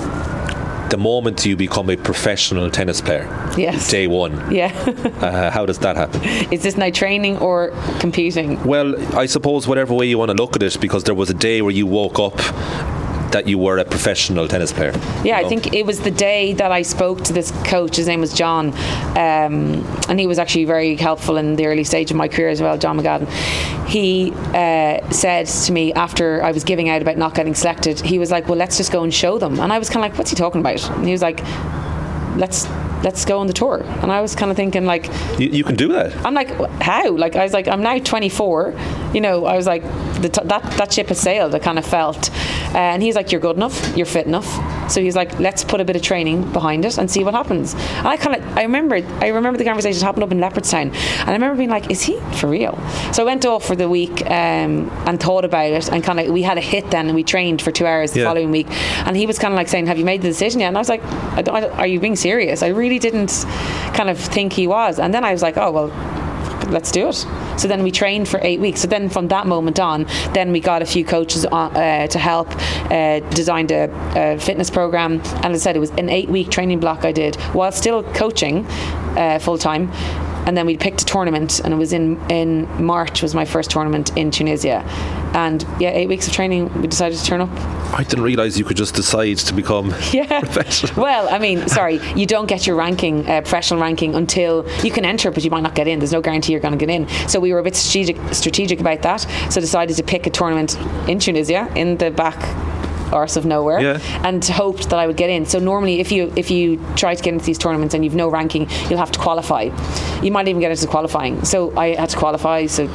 the moment you become a professional tennis player, yes, day one, yeah, uh, how does that happen? Is this now training or competing? Well, I suppose whatever way you want to look at it, because there was a day where you woke up that you were a professional tennis player. Yeah, you know? I think it was the day that I spoke to this coach. His name was John, um, and he was actually very helpful in the early stage of my career as well, John McGadden. He uh, said to me after I was giving out about not getting selected, he was like, well, let's just go and show them. And I was kind of like, what's he talking about? And he was like, let's let's go on the tour. And I was kind of thinking like, you, you can do that. I'm like, how? Like I was like, I'm now twenty-four, you know. I was like, the t- that that ship has sailed, I kind of felt. Uh, and he's like, you're good enough, you're fit enough. So he's like, let's put a bit of training behind it and see what happens. And I kind of I remember I remember the conversation happened up in Leopardstown, and I remember being like, is he for real? So I went off for the week um, and thought about it, and kind of we had a hit then, and we trained for two hours the yeah. following week. And he was kind of like saying, have you made the decision yet? And I was like, I don't, I don't, are you being serious? I really didn't kind of think he was. And then I was like, oh well, let's do it. So then we trained for eight weeks. So then from that moment on, then we got a few coaches on, uh, to help, uh, designed a, a fitness program, and as I said, it was an eight week training block I did while still coaching uh, full time. And then we picked a tournament, and it was in, in March was my first tournament in Tunisia. And yeah, eight weeks of training, we decided to turn up. I didn't realise you could just decide to become yeah. professional. Well, I mean, sorry, you don't get your ranking, uh, professional ranking, until you can enter, but you might not get in. There's no guarantee you're going to get in. So we were a bit strategic, strategic about that. So decided to pick a tournament in Tunisia, in the back arse of nowhere, yeah. and hoped that I would get in. So normally if you if you try to get into these tournaments and you've no ranking, you'll have to qualify. You might even get into qualifying. So I had to qualify, so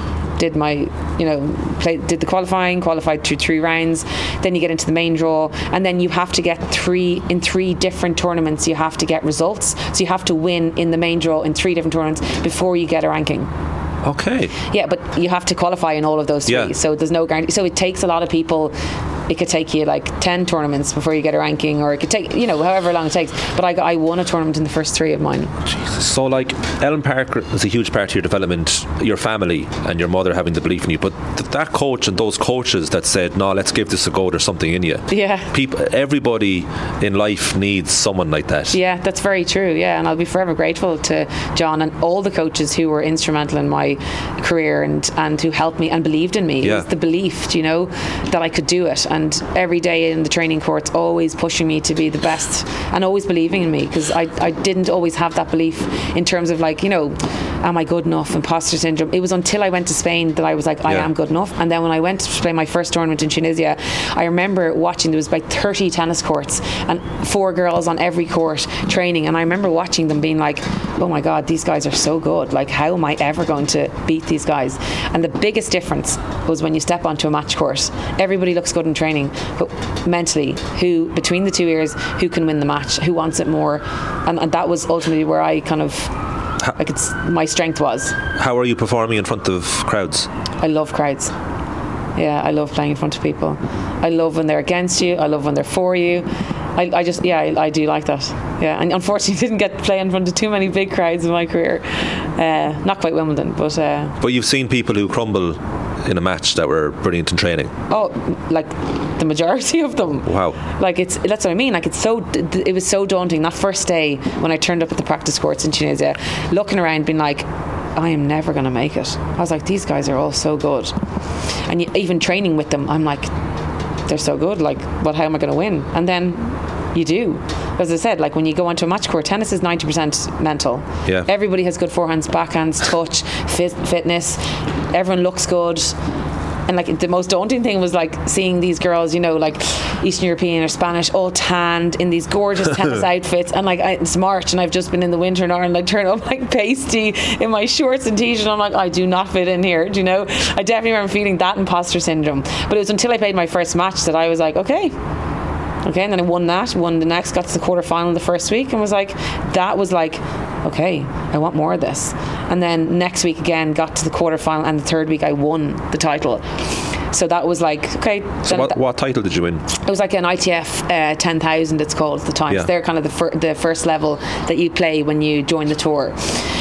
did my, you know, play, did the qualifying, qualified through three rounds. Then you get into the main draw, and then you have to get three in three different tournaments. You have to get results, so you have to win in the main draw in three different tournaments before you get a ranking. Okay. Yeah, but you have to qualify in all of those three. Yeah. So there's no guarantee. So it takes a lot of people. It could take you like ten tournaments before you get a ranking, or it could take, you know, however long it takes. But I got, I won a tournament in the first three of mine. Jesus. So like Ellen Parker is a huge part of your development, your family and your mother having the belief in you. But th- that coach and those coaches that said, no, let's give this a go, there's something in you. Yeah. People, everybody in life needs someone like that. Yeah, that's very true. Yeah, and I'll be forever grateful to John and all the coaches who were instrumental in my career and, and who helped me and believed in me. Yeah. It was the belief, you know, that I could do it. And every day in the training courts, always pushing me to be the best and always believing in me, because I, I didn't always have that belief in terms of like, you know, am I good enough, imposter syndrome. It was until I went to Spain that I was like, I yeah. am good enough. And then when I went to play my first tournament in Tunisia, I remember watching, there was like thirty tennis courts and four girls on every court training, and I remember watching them being like, oh my God, these guys are so good, like how am I ever going to beat these guys? And the biggest difference was when you step onto a match court, everybody looks good in training, but mentally, who between the two ears, who can win the match, who wants it more? And, and that was ultimately where I kind of I could, my strength was. How are you performing in front of crowds? I love crowds. Yeah, I love playing in front of people. I love when they're against you. I love when they're for you. I, I just, yeah, I, I do like that. Yeah, and unfortunately didn't get to play in front of too many big crowds in my career. Uh, not quite Wimbledon, but... Uh, but you've seen people who crumble in a match that were brilliant in training. Oh, like the majority of them. Wow. Like it's, that's what I mean. Like it's so, it was so daunting that first day when I turned up at the practice courts in Tunisia, looking around being like, I am never going to make it. I was like, these guys are all so good. And you, even training with them, I'm like, they're so good. Like, well, how am I going to win? And then you do. As I said, like when you go onto a match court, tennis is ninety percent mental. Yeah. Everybody has good forehands, backhands, touch, fit, fitness. Everyone looks good. And like the most daunting thing was like seeing these girls, you know, like Eastern European or Spanish, all tanned in these gorgeous tennis outfits. And like I, it's March and I've just been in the winter in Ireland. I turn up like pasty in my shorts and t-shirt. I'm like, I do not fit in here. Do you know? I definitely remember feeling that imposter syndrome. But it was until I played my first match that I was like, okay. Okay, and then I won that, won the next, got to the quarter final the first week, and was like, that was like, okay, I want more of this. And then next week again, got to the quarter final, and the third week I won the title. So that was like, okay. So what, what title did you win? It was like an I T F uh, ten thousand, it's called at the time. Yeah. So they're kind of the, fir- the first level that you play when you join the tour.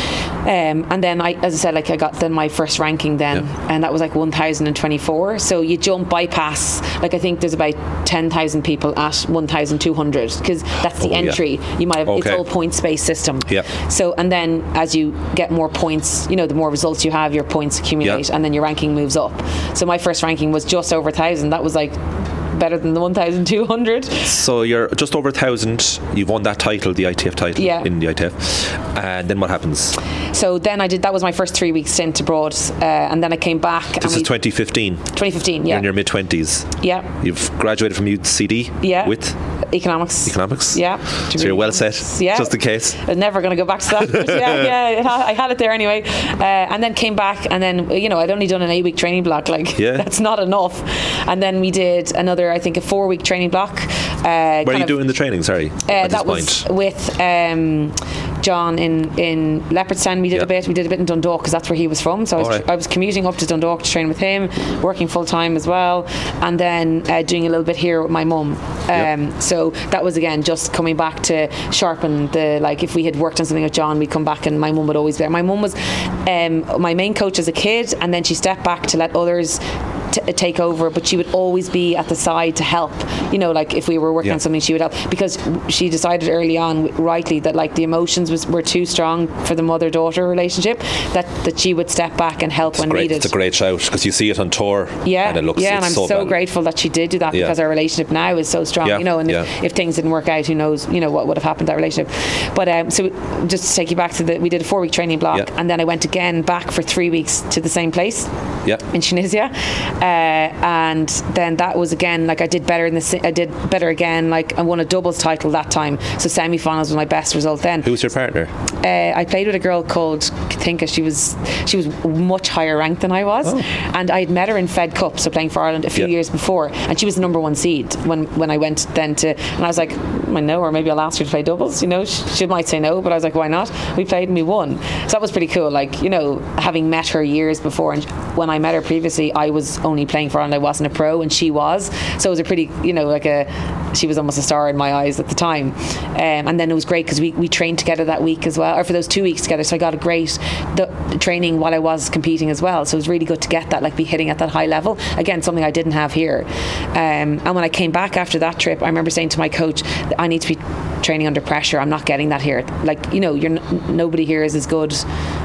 Um, and then I, as I said, like I got then my first ranking then, yeah. and that was like one thousand twenty-four. So you jump bypass, like I think there's about ten thousand people at one thousand two hundred, because that's the oh, entry. Yeah. You might have, okay. It's all points based system. Yeah. So and then as you get more points, you know, the more results you have, your points accumulate, yeah. and then your ranking moves up. So my first ranking was just over a thousand. That was like better than the one thousand two hundred. So you're just over a thousand. You've won that title, the I T F title, yeah. in the I T F. And then what happens? So then I did, that was my first three week stint abroad, uh, and then I came back. This and is we, twenty fifteen. twenty fifteen, yeah. You're in your mid twenties. Yeah. You've graduated from U C D. Yeah. With economics. Economics. Yeah. So you're well set. Yeah. Just in case. I'm never going to go back to that. But yeah, yeah. I had it there anyway, uh, and then came back, and then you know I'd only done an eight week training block. Like yeah. that's not enough. And then we did another, I think, a four week training block. Uh, Where are you of, doing the training? Sorry. Uh, that was point. with um, John in in Leopardstown. We did yeah. a bit. We did a bit in Dundalk because that's where he was from. So I was, right. I was commuting up to Dundalk to train with him, working full time as well, and then uh, doing a little bit here with my mum. Um, yep. So that was again just coming back to sharpen the, like if we had worked on something with John, we'd come back and my mum would always be there. My mum was um, my main coach as a kid, and then she stepped back to let others T- take over, but she would always be at the side to help, you know, like if we were working yeah. on something she would help, because she decided early on rightly that like the emotions was, were too strong for the mother-daughter relationship, that, that she would step back and help it's when great, needed. it's a great shout because you see it on tour yeah, and it looks yeah and I'm so, so bad. grateful that she did do that yeah. because our relationship now is so strong, yeah. you know, and yeah. if, if things didn't work out, who knows, you know, what would have happened to that relationship. But um, so just to take you back to the, we did a four week training block, yeah. and then I went again back for three weeks to the same place yeah. in Tunisia, and then that was again like I did better in the si- I did better again. Like I won a doubles title that time, so semi-finals was my best result then. Who was your partner? Uh, I played with a girl called Katinka. She was she was much higher ranked than I was, oh. and I had met her in Fed Cup, so playing for Ireland a few yeah. years before, and she was the number one seed when when I went then to, and I was like, I know, or maybe I'll ask her to play doubles. You know, she, she might say no, but I was like, why not? We played and we won. So that was pretty cool. Like, you know, having met her years before, and when I met her previously, I was only playing for Ireland. I wasn't a pro, and she was. So it was a pretty, you know, like a, she was almost a star in my eyes at the time. Um, and then it was great because we, we trained together that week as well, or for those two weeks together. So I got a great the, the training while I was competing as well. So it was really good to get that, like be hitting at that high level. Again, something I didn't have here. Um, and when I came back after that trip, I remember saying to my coach, I need to be training under pressure. I'm not getting that here. Like, you know, you're n- nobody here is as good.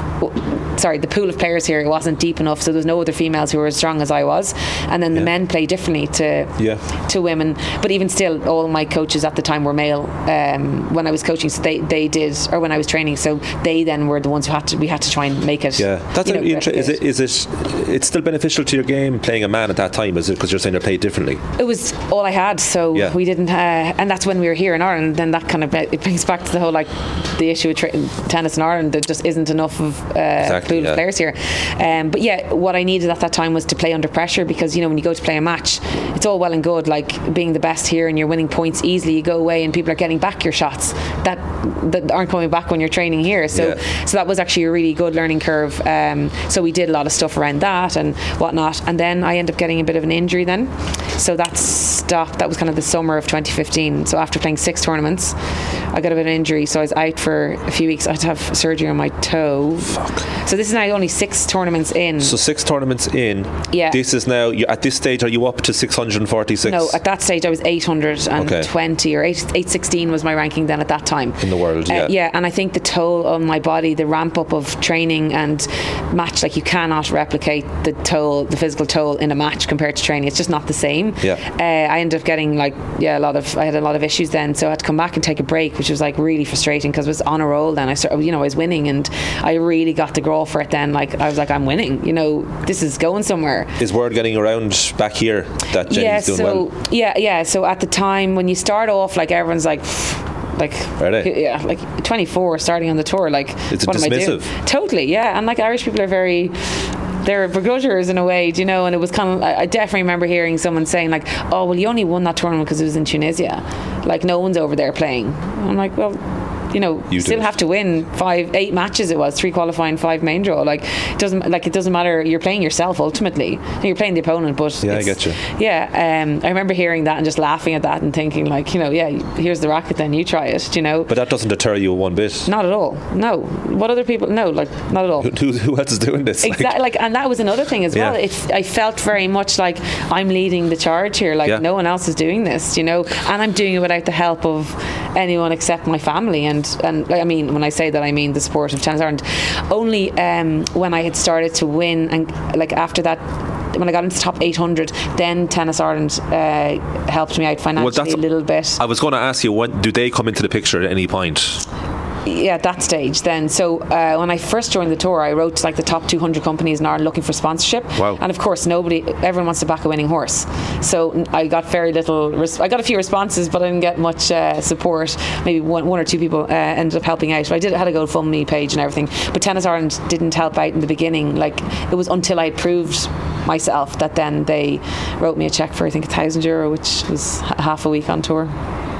Sorry, the pool of players here wasn't deep enough, so there was no other females who were as strong as I was. And then the yeah. men play differently to yeah. to women. But even still, all my coaches at the time were male um, when I was coaching. So they, they did, or when I was training. So they then were the ones who had to. We had to try and make it. Yeah, that's you know, inter- is it. Is it? It's still beneficial to your game playing a man at that time, is it? Because you're saying they played differently. It was all I had, so yeah. we didn't. Uh, and that's when we were here in Ireland. Then that kind of it brings back to the whole like the issue with tra- tennis in Ireland. There just isn't enough of. Uh, Exactly, pool yeah. of players here, um, but yeah, what I needed at that time was to play under pressure, because you know when you go to play a match, it's all well and good like being the best here and you're winning points easily. You go away and people are getting back your shots that that aren't coming back when you're training here. So yeah. so that was actually a really good learning curve. Um, so we did a lot of stuff around that and whatnot, and then I ended up getting a bit of an injury then. So that stopped. That was kind of the summer of twenty fifteen. So after playing six tournaments, I got a bit of an injury. So I was out for a few weeks. I had to have surgery on my toe. Fuck. So this is now only six tournaments in. So six tournaments in. Yeah. This is now, you, at this stage, are you up to six hundred forty-six? No, at that stage I was eight hundred twenty, okay. or eight sixteen was my ranking then at that time. In the world, yeah. Uh, yeah, and I think the toll on my body, the ramp up of training and match, like you cannot replicate the toll, the physical toll in a match compared to training. It's just not the same. Yeah. Uh, I ended up getting like, yeah, a lot of, I had a lot of issues then, so I had to come back and take a break, which was like really frustrating because I was on a roll then. I started, you know, I was winning and I really got the grow for it then. Like I was like, I'm winning, you know, this is going somewhere. Is word getting around back here that Jenny's yeah, doing so, well? Yeah, yeah. So at the time when you start off, like everyone's like, like, really? yeah, like twenty-four starting on the tour, like, it's what a am dismissive. I doing? Totally, yeah. And like Irish people are very, they're begrudgers in a way, do you know? And it was kind of, I definitely remember hearing someone saying like, oh, well, you only won that tournament because it was in Tunisia. Like no one's over there playing. I'm like, well, you know, you still have to win five, eight matches. It was three qualifying, five main draw. Like it doesn't, like it doesn't matter. You're playing yourself ultimately. You're playing the opponent, but yeah, I get you. Yeah, um, I remember hearing that and just laughing at that and thinking like, you know, yeah, here's the racket. Then you try it. You know. But that doesn't deter you one bit. Not at all. No. What other people? No, like not at all. Who, who else is doing this? Exactly. Like, and that was another thing as yeah. well. It, I felt very much like I'm leading the charge here. Like yeah. no one else is doing this. You know, and I'm doing it without the help of anyone except my family. And and I mean. When I say that, I mean the sport of Tennis Ireland. Only um, when I had started to win, and like after that, when I got into the top eight hundred, then Tennis Ireland uh, helped me out financially well, a little bit. I was going to ask you, when, do they come into the picture at any point? Yeah, at that stage then. So uh, when I first joined the tour, I wrote to like the top two hundred companies in Ireland looking for sponsorship. Wow. And of course, nobody, everyone wants to back a winning horse. So I got very little, res- I got a few responses, but I didn't get much uh, support. Maybe one, one or two people uh, ended up helping out. But I did had a GoFundMe page and everything. But Tennis Ireland didn't help out in the beginning. Like it was until I proved myself that then they wrote me a check for I think a thousand euro, which was h- half a week on tour.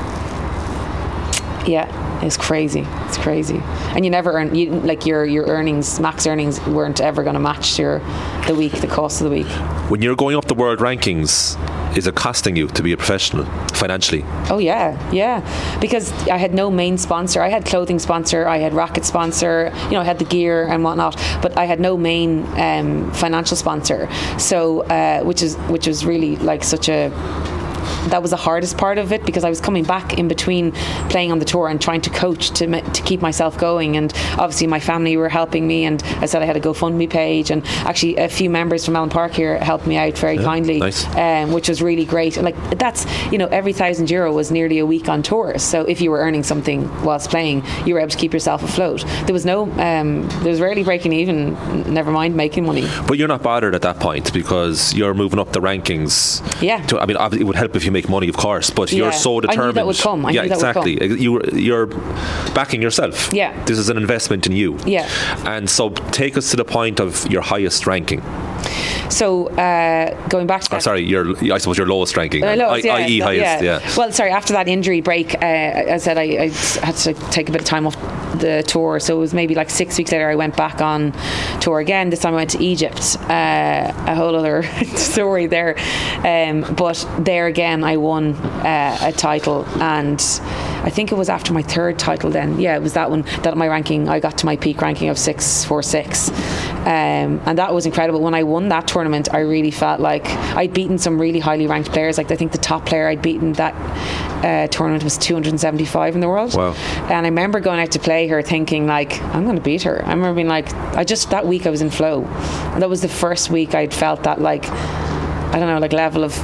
Yeah. It's crazy. It's crazy, and you never earn you, like your your earnings, max earnings weren't ever going to match your the week, the cost of the week. When you're going up the world rankings, is it costing you to be a professional financially? Oh yeah, yeah. Because I had no main sponsor. I had clothing sponsor, I had racket sponsor. You know, I had the gear and whatnot, but I had no main um, financial sponsor. So, uh, which is which was really like such a that was the hardest part of it, because I was coming back in between playing on the tour and trying to coach to to keep myself going. And obviously my family were helping me, and I said I had a GoFundMe page, and actually a few members from Allen Park here helped me out very yeah, kindly, nice. um, which was really great. And like that's, you know, every thousand euro was nearly a week on tour. So if you were earning something whilst playing, you were able to keep yourself afloat. There was no, um, there was rarely breaking even, never mind making money. But you're not bothered at that point because you're moving up the rankings. Yeah. To, I mean, obviously it would help if you make money, of course, but yeah. you're so determined. I knew that would come. I yeah, knew that exactly. would come. You, you're backing yourself. Yeah. This is an investment in you. Yeah. And so take us to the point of your highest ranking. So uh, going back to that, oh, sorry, your I suppose your lowest ranking, uh, lowest, I, yeah, that is highest. Yeah. yeah. Well, sorry. After that injury break, uh, I said I, I had to take a bit of time off the tour. So it was maybe like six weeks later I went back on tour again. This time I went to Egypt. Uh, a whole other story there. Um, but there again I won uh, a title, and I think it was after my third title then. Yeah, it was that one that my ranking, I got to my peak ranking of six four six. Um, and that was incredible. When I won that tournament, I really felt like I'd beaten some really highly ranked players. Like I think the top player I'd beaten that uh, tournament was two hundred seventy-five in the world. Wow. And I remember going out to play her thinking like, I'm going to beat her. I remember being like, I just, that week I was in flow. And that was the first week I'd felt that like, I don't know, like level of,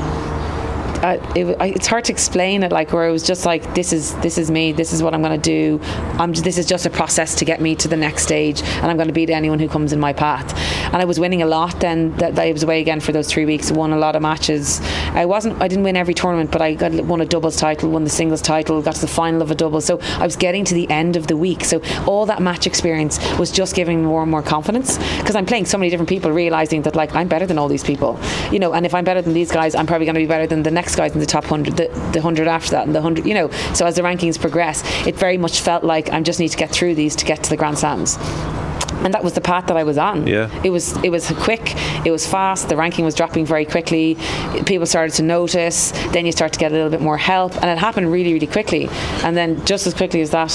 Uh, it, I, it's hard to explain it, like where it was just like, this is this is me, this is what I'm going to do. I'm just, this is just a process to get me to the next stage, and I'm going to beat anyone who comes in my path. And I was winning a lot then. That, that I was away again for those three weeks. Won a lot of matches. I wasn't. I didn't win every tournament, but I got won a doubles title, won the singles title, got to the final of a double. So I was getting to the end of the week. So all that match experience was just giving me more and more confidence, because I'm playing so many different people, realizing that like I'm better than all these people, you know. And if I'm better than these guys, I'm probably going to be better than the next guys in the top hundred, the, the hundred after that, and the hundred, you know. So as the rankings progress, it very much felt like I just need to get through these to get to the Grand Slams. And that was the path that I was on. Yeah. It was it was quick, it was fast, the ranking was dropping very quickly, people started to notice, then you start to get a little bit more help, and it happened really, really quickly. And then just as quickly as that,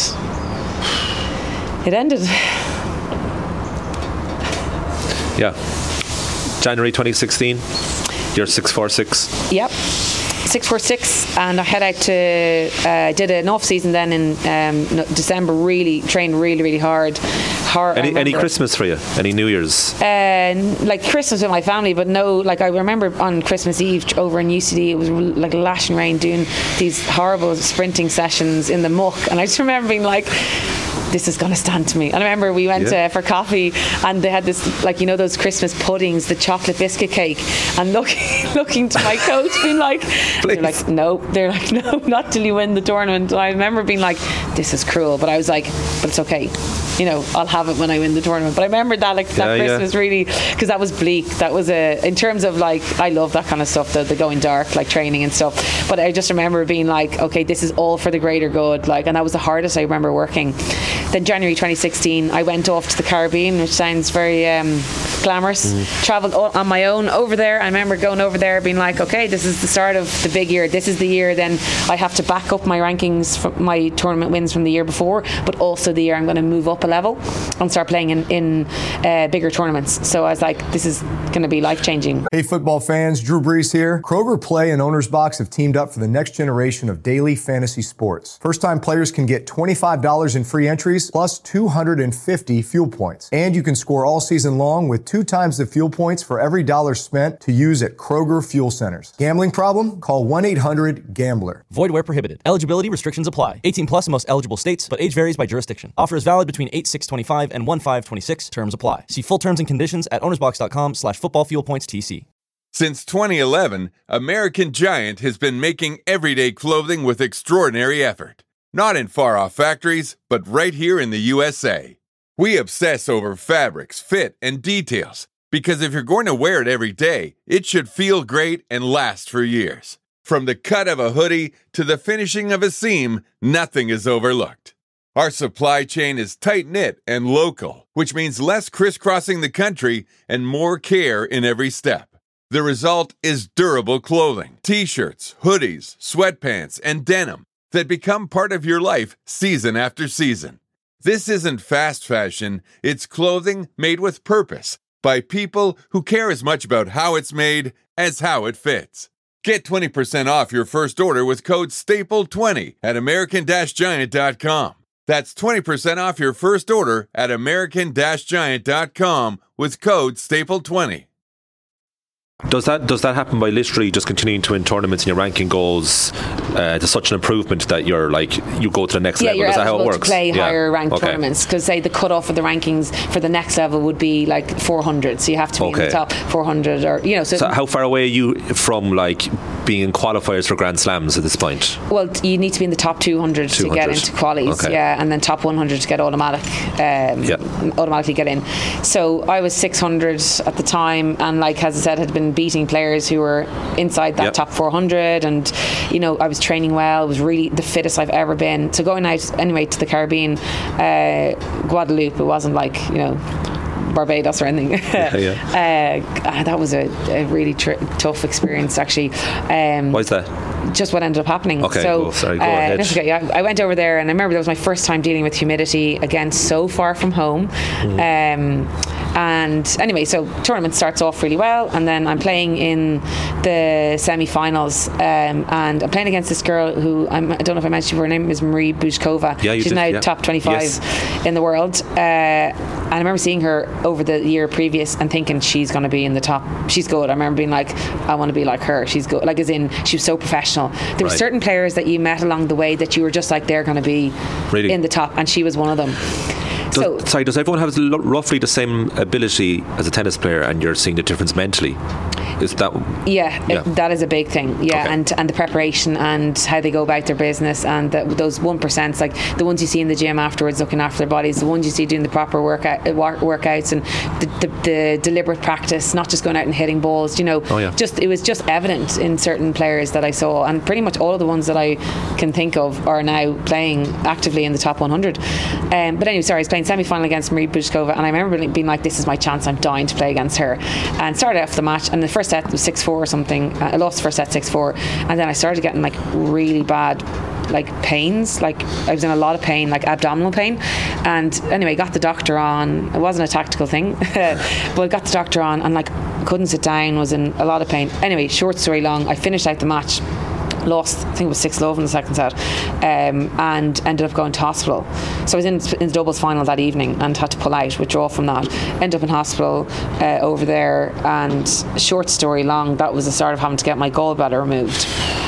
it ended. Yeah. January twenty sixteen, you're six four six. Yep. six four six, and I head out to uh, did an off season then in um, December. Really trained really really hard. hard any any Christmas for you? Any New Year's? Uh, like Christmas with my family, but no. Like I remember on Christmas Eve over in U C D, it was like lashing rain, doing these horrible sprinting sessions in the muck, and I just remember being like, this is going to stand to me. And I remember we went yeah. uh, for coffee, and they had this, like, you know, those Christmas puddings, the chocolate biscuit cake, and looking looking to my coach being like, they're like, no, they're like, no, not till you win the tournament. And I remember being like, this is cruel, but I was like, but it's okay, you know, I'll have it when I win the tournament. But I remember that, like, that yeah, Christmas yeah. really, because that was bleak. That was a, in terms of like, I love that kind of stuff, the, the going dark, like training and stuff. But I just remember being like, okay, this is all for the greater good, like, and that was the hardest I remember working. Then January twenty sixteen, I went off to the Caribbean, which sounds very um, glamorous. Mm. Travelled on my own over there. I remember going over there being like, okay, this is the start of the big year. This is the year then I have to back up my rankings from my tournament wins from the year before, but also the year I'm going to move up a level and start playing in, in uh, bigger tournaments. So I was like, this is going to be life-changing. Hey football fans, Drew Brees here. Kroger Play and Owner's Box have teamed up for the next generation of daily fantasy sports. First-time players can get twenty-five dollars in free entries plus two hundred fifty fuel points. And you can score all season long with two times the fuel points for every dollar spent to use at Kroger Fuel Centers. Gambling problem? Call one eight hundred gambler. Void where prohibited. Eligibility restrictions apply. eighteen plus in most eligible states, but age varies by jurisdiction. Offer is valid between eight six twenty-five and one five twenty-six. Terms apply. See full terms and conditions at ownersbox.com slash football fuel points TC. Since twenty eleven, American Giant has been making everyday clothing with extraordinary effort. Not in far-off factories, but right here in the U S A. We obsess over fabrics, fit, and details, because if you're going to wear it every day, it should feel great and last for years. From the cut of a hoodie to the finishing of a seam, nothing is overlooked. Our supply chain is tight-knit and local, which means less crisscrossing the country and more care in every step. The result is durable clothing, t-shirts, hoodies, sweatpants, and denim that become part of your life season after season. This isn't fast fashion, it's clothing made with purpose by people who care as much about how it's made as how it fits. Get twenty percent off your first order with code staple twenty at american giant dot com. That's twenty percent off your first order at american giant dot com with code staple twenty. Does that does that happen by literally just continuing to win tournaments and your ranking goes uh, to such an improvement that you're like you go to the next yeah, level? You're Is that how it eligible works? to play yeah. higher ranked okay. tournaments, because say the cutoff of the rankings for the next level would be like four hundred, so you have to be okay. in the top four hundred, or you know. So, so how far away are you from like being in qualifiers for Grand Slams at this point? Well, you need to be in the top two hundred, two hundred. To get into qualies, okay. yeah, and then top one hundred to get automatic, um, yeah. automatically get in. So I was six hundred at the time, and like as I said, had been beating players who were inside that yep. top four hundred, and you know I was training well. It was really the fittest I've ever been. So going out anyway to the Caribbean, uh, Guadeloupe, it wasn't like you know Barbados or anything. yeah, yeah. uh, that was a, a really tr- tough experience actually. Um, Why is that? Just what ended up happening. Okay, so, well, sorry, go uh, ahead. Okay, yeah, I went over there, and I remember that was my first time dealing with humidity, again so far from home. Mm. Um, and anyway, so tournament starts off really well, and then I'm playing in the semi-finals, um, and I'm playing against this girl who I'm, I don't know if I mentioned before, her name is Marie Buzkova. Yeah, you She's did, now yeah. top twenty-five yes. in the world. Uh, and I remember seeing her over the year previous and thinking she's going to be in the top. She's good. I remember being like, I want to be like her. She's good. Like as in, she was so professional. There were right. certain players that you met along the way that you were just like, they're going to be really? in the top, and she was one of them. Does, so, sorry, does everyone have l- roughly the same ability as a tennis player, and you're seeing the difference mentally? Is that yeah, yeah. It, that is a big thing. Yeah, okay. and and the preparation and how they go about their business, and the, those one percent, like the ones you see in the gym afterwards looking after their bodies, the ones you see doing the proper workout workouts, and the, the, the deliberate practice, not just going out and hitting balls. You know, oh, yeah. just it was just evident in certain players that I saw, and pretty much all of the ones that I can think of are now playing actively in the top one hundred. Um, but anyway, sorry, I was playing semi-final against Marie Buzkova, and I remember being like, this is my chance, I'm dying to play against her, and started off the match, and the first set was six four or something. I lost the first set six four, and then I started getting like really bad like pains, like I was in a lot of pain, like abdominal pain, and anyway got the doctor on. It wasn't a tactical thing but I got the doctor on, and like couldn't sit down, was in a lot of pain. Anyway, short story long, I finished out the match, lost, I think it was six love in the second set, um, and ended up going to hospital. So I was in, in the doubles final that evening and had to pull out, withdraw from that. Ended up in hospital uh, over there, and short story long, that was the start of having to get my gallbladder removed.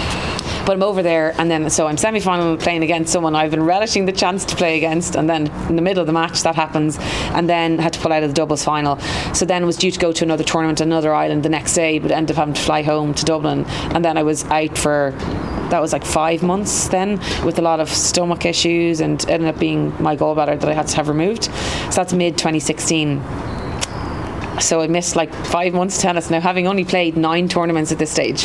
But I'm over there, and then so I'm semi-final playing against someone I've been relishing the chance to play against, and then in the middle of the match that happens, and then had to pull out of the doubles final. So then was due to go to another tournament, another island the next day, but ended up having to fly home to Dublin, and then I was out for, that was like five months then, with a lot of stomach issues, and ended up being my gallbladder that I had to have removed. So that's mid twenty sixteen. So I missed like five months of tennis now, having only played nine tournaments at this stage,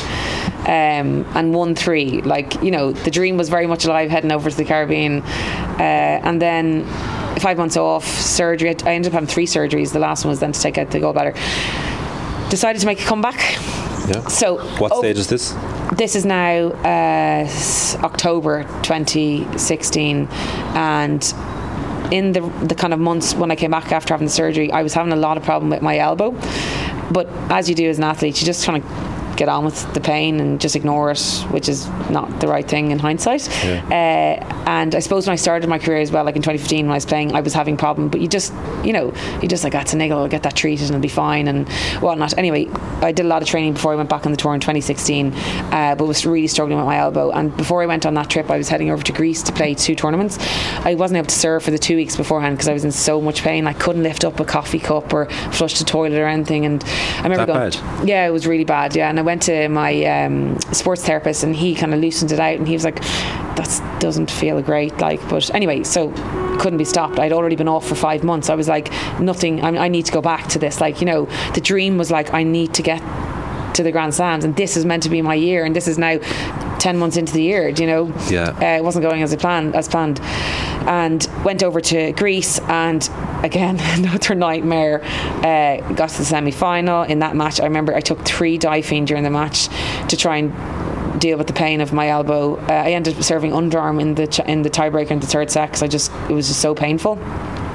um, and won three. Like, you know, the dream was very much alive heading over to the Caribbean, uh, and then five months off, surgery. I ended up having three surgeries. The last one was then to take out the gallbladder. Decided to make a comeback. Yeah. So what oh, stage is this? This is now uh, October twenty sixteen, and in the the kind of months when I came back after having the surgery, I was having a lot of problem with my elbow. But as you do as an athlete, you just kind of get on with the pain and just ignore it, which is not the right thing in hindsight. Yeah. Uh, and I suppose when I started my career as well, like in twenty fifteen when I was playing, I was having problem, but you just, you know, you just like, that's a niggle, I'll get that treated and it'll be fine and whatnot. Anyway, I did a lot of training before I went back on the tour in twenty sixteen, uh, but was really struggling with my elbow. And before I went on that trip, I was heading over to Greece to play two tournaments. I wasn't able to serve for the two weeks beforehand because I was in so much pain. I couldn't lift up a coffee cup or flush the toilet or anything. And I remember that going, bad? Yeah, it was really bad. Yeah, and I went to my um, sports therapist, and he kind of loosened it out, and he was like, that doesn't feel great, like, but anyway, so couldn't be stopped. I'd already been off for five months. I was like, nothing, I, I need to go back to this. Like, you know, the dream was like, I need to get to the Grand Slams, and this is meant to be my year, and this is now ten months into the year, do you know? Yeah. Uh, it wasn't going as I planned, as planned. And went over to Greece, and again, another nightmare. Uh, got to the semi-final. In that match, I remember I took three Difene during the match to try and deal with the pain of my elbow. Uh, I ended up serving underarm in the ch- in the tiebreaker in the third set because I just it was just so painful.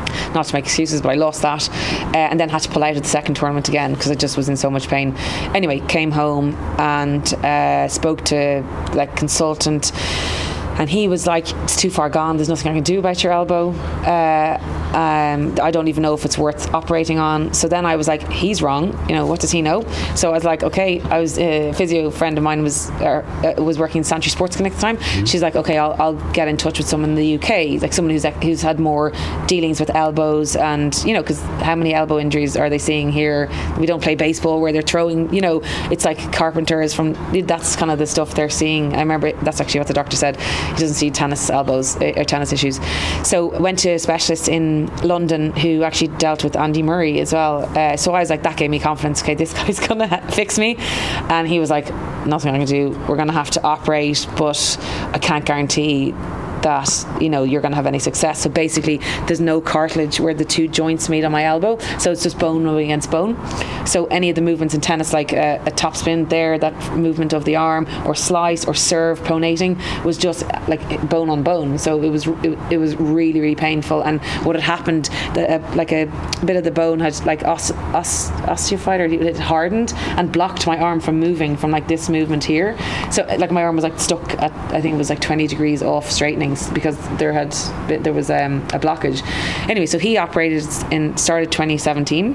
not to make excuses, but I lost that, uh, and then had to pull out of the second tournament again because I just was in so much pain. Anyway, came home and uh, spoke to like consultant, and he was like, it's too far gone, there's nothing I can do about your elbow, uh, um, I don't even know if it's worth operating on. So then I was like, he's wrong, you know, what does he know? So I was like, okay, I was a physio friend of mine was uh, was working in Santry Sports Clinic at the time. Mm-hmm. She's like, okay, I'll, I'll get in touch with someone in the U K, like someone who's who's had more dealings with elbows, and you know, because how many elbow injuries are they seeing here? We don't play baseball where they're throwing, you know, it's like carpenters from, that's kind of the stuff they're seeing. I remember that's actually what the doctor said. He doesn't see tennis elbows or tennis issues. So went to a specialist in London who actually dealt with Andy Murray as well. Uh, so I was like, that gave me confidence. Okay, this guy's gonna ha- fix me. And he was like, nothing I'm gonna do. We're gonna have to operate, but I can't guarantee that, you know, you're going to have any success. So basically there's no cartilage where the two joints meet on my elbow, so it's just bone moving against bone. So any of the movements in tennis, like a, a topspin there, that movement of the arm, or slice or serve pronating, was just like bone on bone. So it was it, it was really really painful. And what had happened, the, uh, like a bit of the bone had like os, os, osteophyte, or it hardened and blocked my arm from moving from like this movement here. So like my arm was like stuck at, I think it was like twenty degrees off straightening, because there had there was um, a blockage. Anyway, so he operated in started twenty seventeen,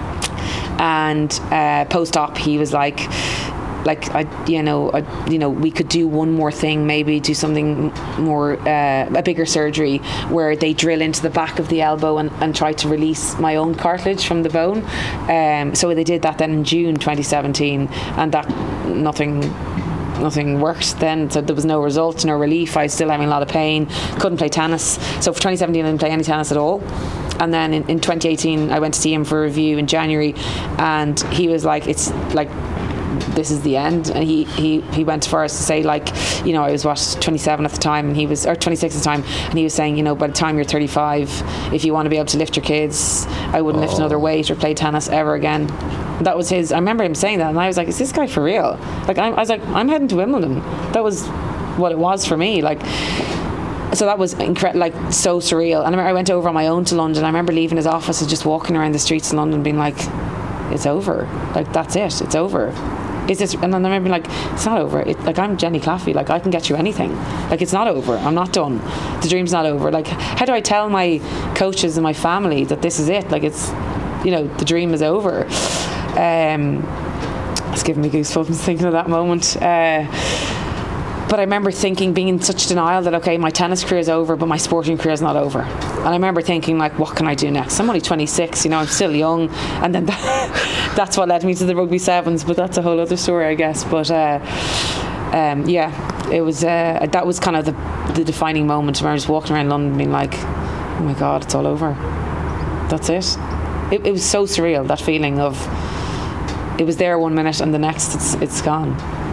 and uh, post-op he was like, like I, you know, I, you know, we could do one more thing, maybe do something more, uh, a bigger surgery where they drill into the back of the elbow and, and try to release my own cartilage from the bone. Um, so they did that then in June twenty seventeen, and that nothing. Nothing worked then, so there was no result, no relief. I was still having a lot of pain, couldn't play tennis. So for twenty seventeen I didn't play any tennis at all. And then in, in twenty eighteen I went to see him for a review in January, and he was like, it's like, this is the end. And he, he, he went as far as to say, like, you know, I was what, twenty-seven at the time, and he was, or twenty-six at the time, and he was saying, you know, by the time you're thirty-five, if you want to be able to lift your kids, I wouldn't oh. lift another weight or play tennis ever again. That was his. I remember him saying that, and I was like, is this guy for real? Like, I, I was like, I'm heading to Wimbledon. That was what it was for me. Like, so that was incredible, like so surreal. And I remember I went over on my own to London. I remember leaving his office and just walking around the streets of London being like, it's over. Like, that's it. It's over. Is this? And then I remember like, it's not over. It, like, I'm Jenny Claffey. Like, I can get you anything. Like, it's not over. I'm not done. The dream's not over. Like, how do I tell my coaches and my family that this is it? Like, it's, you know, the dream is over. Um, it's giving me goosebumps thinking of that moment. Uh, but I remember thinking, being in such denial that, okay, my tennis career is over, but my sporting career is not over. And I remember thinking, like, what can I do next? I'm only twenty-six, you know, I'm still young. And then that, that's what led me to the rugby sevens, but that's a whole other story, I guess. But uh, um, yeah, it was uh, that was kind of the, the defining moment where I was walking around London being like, oh my God, it's all over. That's it. It, it was so surreal, that feeling of, it was there one minute and the next it's it's gone.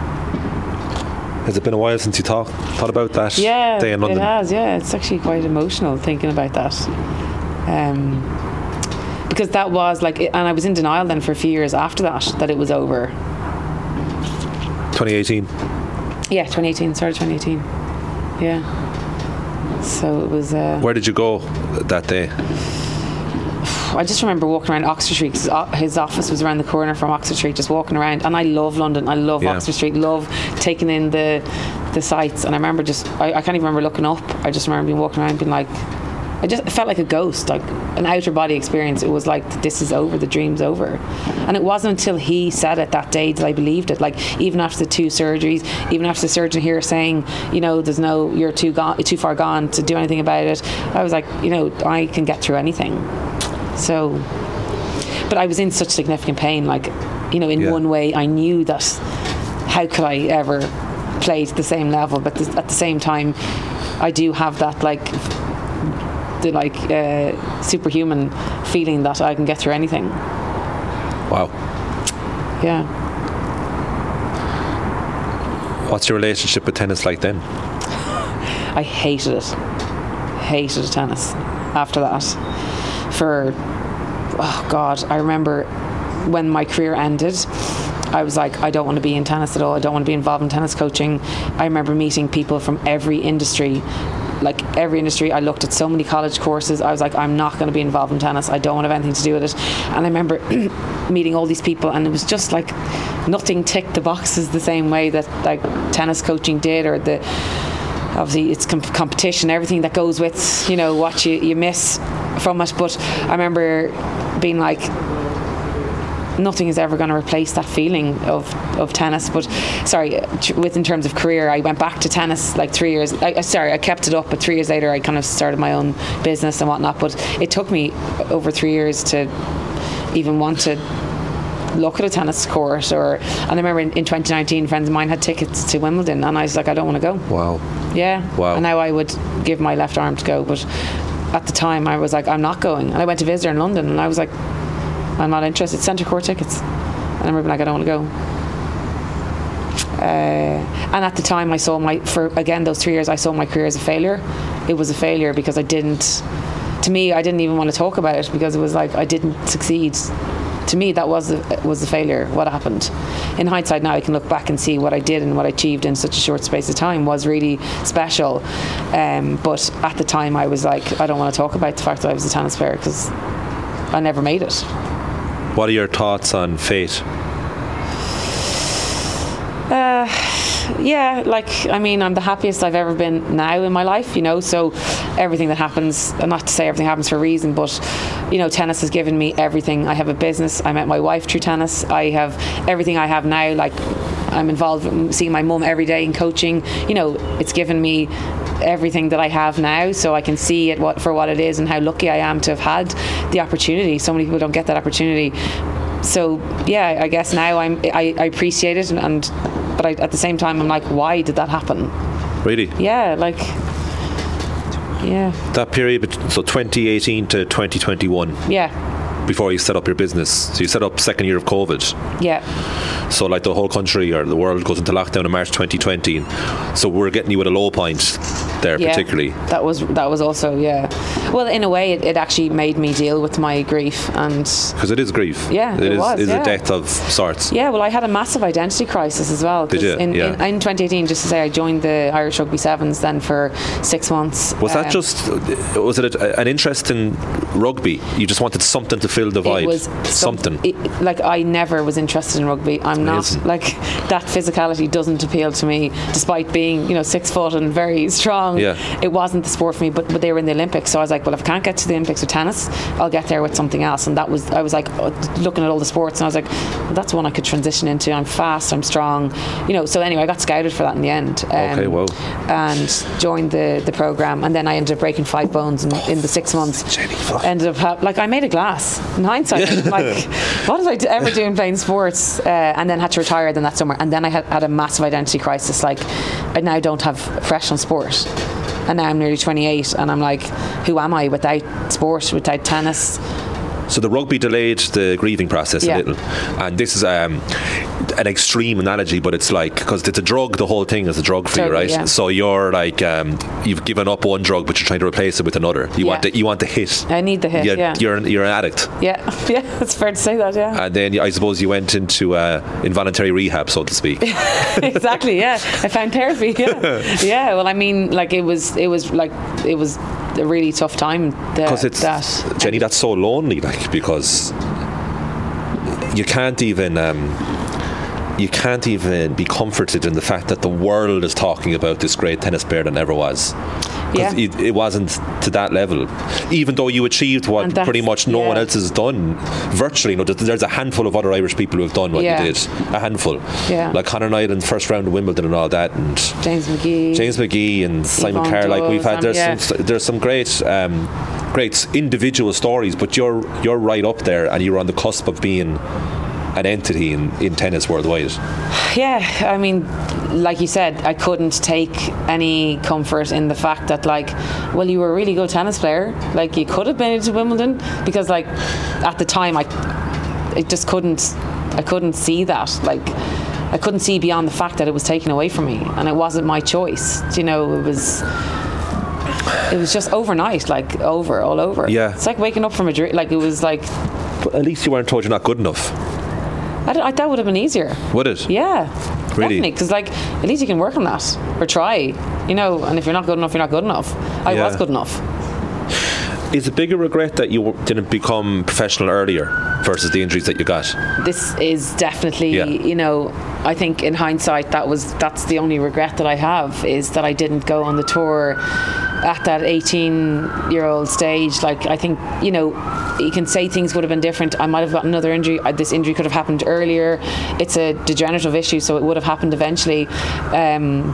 Has it been a while since you thought thought about that yeah, day in London? It has, yeah. It's actually quite emotional thinking about that. Um, because that was like, and I was in denial then for a few years after that, that it was over. twenty eighteen Yeah, twenty eighteen, started twenty eighteen. Yeah. So it was... Uh, Where did you go that day? I just remember walking around Oxford Street, because his office was around the corner from Oxford Street, just walking around. And I love London. I love yeah. Oxford Street. Love taking in the the sights. And I remember just, I, I can't even remember looking up. I just remember being walking around being like, I just felt like a ghost, like an outer body experience. It was like, this is over, the dream's over. And it wasn't until he said it that day that I believed it. Like, even after the two surgeries, even after the surgeon here saying, you know, there's no, you're too gone, too far gone to do anything about it, I was like, you know, I can get through anything. So, but I was in such significant pain, like, you know, in yeah. one way I knew that how could I ever play to the same level, but th- at the same time I do have that like the like uh, superhuman feeling that I can get through anything. Wow. Yeah. What's your relationship with tennis like then? I hated it hated tennis after that. For, oh God, I remember when my career ended, I was like, I don't want to be in tennis at all. I don't want to be involved in tennis coaching. I remember meeting people from every industry, like every industry. I looked at so many college courses. I was like, I'm not going to be involved in tennis. I don't want to have anything to do with it. And I remember meeting all these people, and it was just like nothing ticked the boxes the same way that like tennis coaching did, or the obviously it's com- competition, everything that goes with, you know, what you, you miss from it. But I remember being like, nothing is ever going to replace that feeling of, of tennis. But sorry, with in terms of career, I went back to tennis like three years I, sorry I kept it up, but three years later I kind of started my own business and whatnot. But it took me over three years to even want to look at a tennis court. Or and I remember in, in twenty nineteen, friends of mine had tickets to Wimbledon, and I was like, I don't want to go. Wow. Yeah. Wow. And now I would give my left arm to go, but at the time I was like, I'm not going. And I went to visit her in London, and I was like, I'm not interested. Centre court tickets. And I remember like, I don't want to go. Uh, and at the time I saw my, for again those three years, I saw my career as a failure. It was a failure because I didn't, to me, I didn't even want to talk about it, because it was like I didn't succeed. To me, that was a, was a failure. What happened? In hindsight now, I can look back and see what I did and what I achieved in such a short space of time was really special. Um, but at the time I was like, I don't want to talk about the fact that I was a tennis player, because I never made it. What are your thoughts on fate? Uh, yeah, like, I mean, I'm the happiest I've ever been now in my life, you know, so everything that happens, and not to say everything happens for a reason, but, you know, tennis has given me everything. I have a business. I met my wife through tennis. I have everything I have now. Like, I'm involved in seeing my mum every day in coaching. You know, it's given me everything that I have now, so I can see it what, for what it is, and how lucky I am to have had the opportunity. So many people don't get that opportunity. So yeah, I guess now I'm I, I appreciate it, and, and but I, at the same time I'm like, why did that happen? Really? Yeah, like yeah. That period, so twenty eighteen to twenty twenty-one. Yeah. Before you set up your business. So you set up second year of COVID. Yeah. So like the whole country or the world goes into lockdown in March twenty twenty. So we're getting you at a low point there, yeah, particularly. That was that was also, yeah. Well, in a way, it, it actually made me deal with my grief, and because it is grief. Yeah, it, it is, was. It is yeah. a death of sorts. Yeah. Well, I had a massive identity crisis as well. Did you? In, yeah. in, in twenty eighteen, just to say, I joined the Irish Rugby Sevens then for six months. Was um, that just? Was it a, an interest in rugby? You just wanted something to fill the void. It was something. It, like I never was interested in rugby. I'm Amazing. not like that. Physicality doesn't appeal to me, despite being, you know, six foot and very strong. Yeah. It wasn't the sport for me. But but they were in the Olympics, so I was like, well, if I can't get to the Olympics with tennis, I'll get there with something else. And that was I was like looking at all the sports, and I was like, well, that's one I could transition into. I'm fast, I'm strong, you know. So anyway, I got scouted for that in the end. Um, okay, wow. And joined the the program, and then I ended up breaking five bones in, in the six months. Jenny, ended up ha- like I made a glass. In hindsight, yeah. Like, what did I d- ever do in playing sports? Uh, and then had to retire then that summer, and then I had, had a massive identity crisis. Like, I now don't have professional sport, and now I'm nearly twenty-eight, and I'm like, who am I without sport, without tennis? So the rugby delayed the grieving process yeah. a little, and this is um, an extreme analogy, but it's like, because it's a drug, the whole thing is a drug for totally, you, right? Yeah. So you're like, um, you've given up one drug, but you're trying to replace it with another. You yeah. want the, you want the hit. I need the hit. You're, yeah, you're an, you're an addict. Yeah, yeah, it's fair to say that. Yeah. And then I suppose you went into uh, involuntary rehab, so to speak. Exactly. Yeah, I found therapy. Yeah, yeah. Well, I mean, like it was, it was like it was a really tough time. Because it's that Jenny, that's so lonely, like, because you can't even um, you can't even be comforted in the fact that the world is talking about this great tennis player that never was. Because yeah. it, it wasn't to that level, even though you achieved what pretty much no yeah. one else has done virtually. You know, there's a handful of other Irish people who have done what yeah. you did, a handful, yeah. like Conor Nyland, first round of Wimbledon and all that, and James McGee James McGee and Simon Yvonne Kerr. Like we've had, there's yeah. some there's some great um, great individual stories, but you're you're right up there, and you're on the cusp of being an entity in, in tennis worldwide. Yeah, I mean, like you said, I couldn't take any comfort in the fact that, like, well, you were a really good tennis player. Like, you could have been into Wimbledon, because, like, at the time, I, I just couldn't, I couldn't see that. Like, I couldn't see beyond the fact that it was taken away from me, and it wasn't my choice. You know, it was. It was just overnight, like over, all over. Yeah. It's like waking up from a dream. Like, it was like. But at least you weren't told you're not good enough. I, don't, I that would have been easier. Would it? Yeah. Really? Definitely, because like at least you can work on that or try, you know. And if you're not good enough, you're not good enough. I Yeah. was good enough. Is it a bigger regret that you didn't become professional earlier versus the injuries that you got? This is definitely, Yeah. you know, I think in hindsight that was that's the only regret that I have, is that I didn't go on the tour at that eighteen year old stage. Like, I think, you know, you can say things would have been different. I might have got another injury. I, this injury could have happened earlier. It's a degenerative issue, so it would have happened eventually. Um,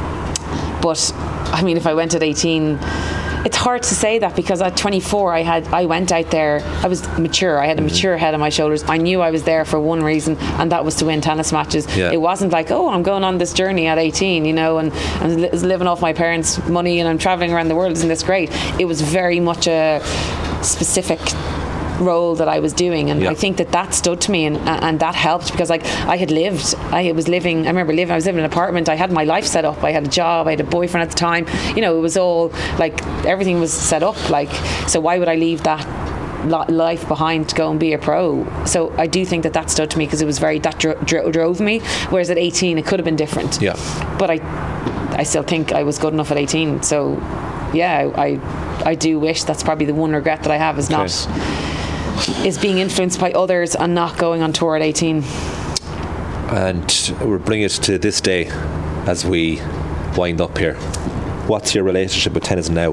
but I mean, if I went at eighteen, it's hard to say that, because at twenty-four I had I went out there, I was mature, I had a mature head on my shoulders. I knew I was there for one reason, and that was to win tennis matches. Yeah. It wasn't like, oh, I'm going on this journey at eighteen, you know, and I'm li- living off my parents' money and I'm traveling around the world, isn't this great? It was very much a specific role that I was doing, and yeah. I think that that stood to me, and and that helped, because like I had lived I was living I remember living I was living in an apartment, I had my life set up, I had a job, I had a boyfriend at the time, you know, it was all like everything was set up, like, so why would I leave that life behind to go and be a pro? So I do think that that stood to me, because it was very that dro- dro- drove me, whereas at eighteen it could have been different. Yeah. But I I still think I was good enough at eighteen, so yeah, I I do wish, that's probably the one regret that I have, is okay. not is being influenced by others and not going on tour at eighteen. And we'll bring it to this day as we wind up here. What's your relationship with tennis now?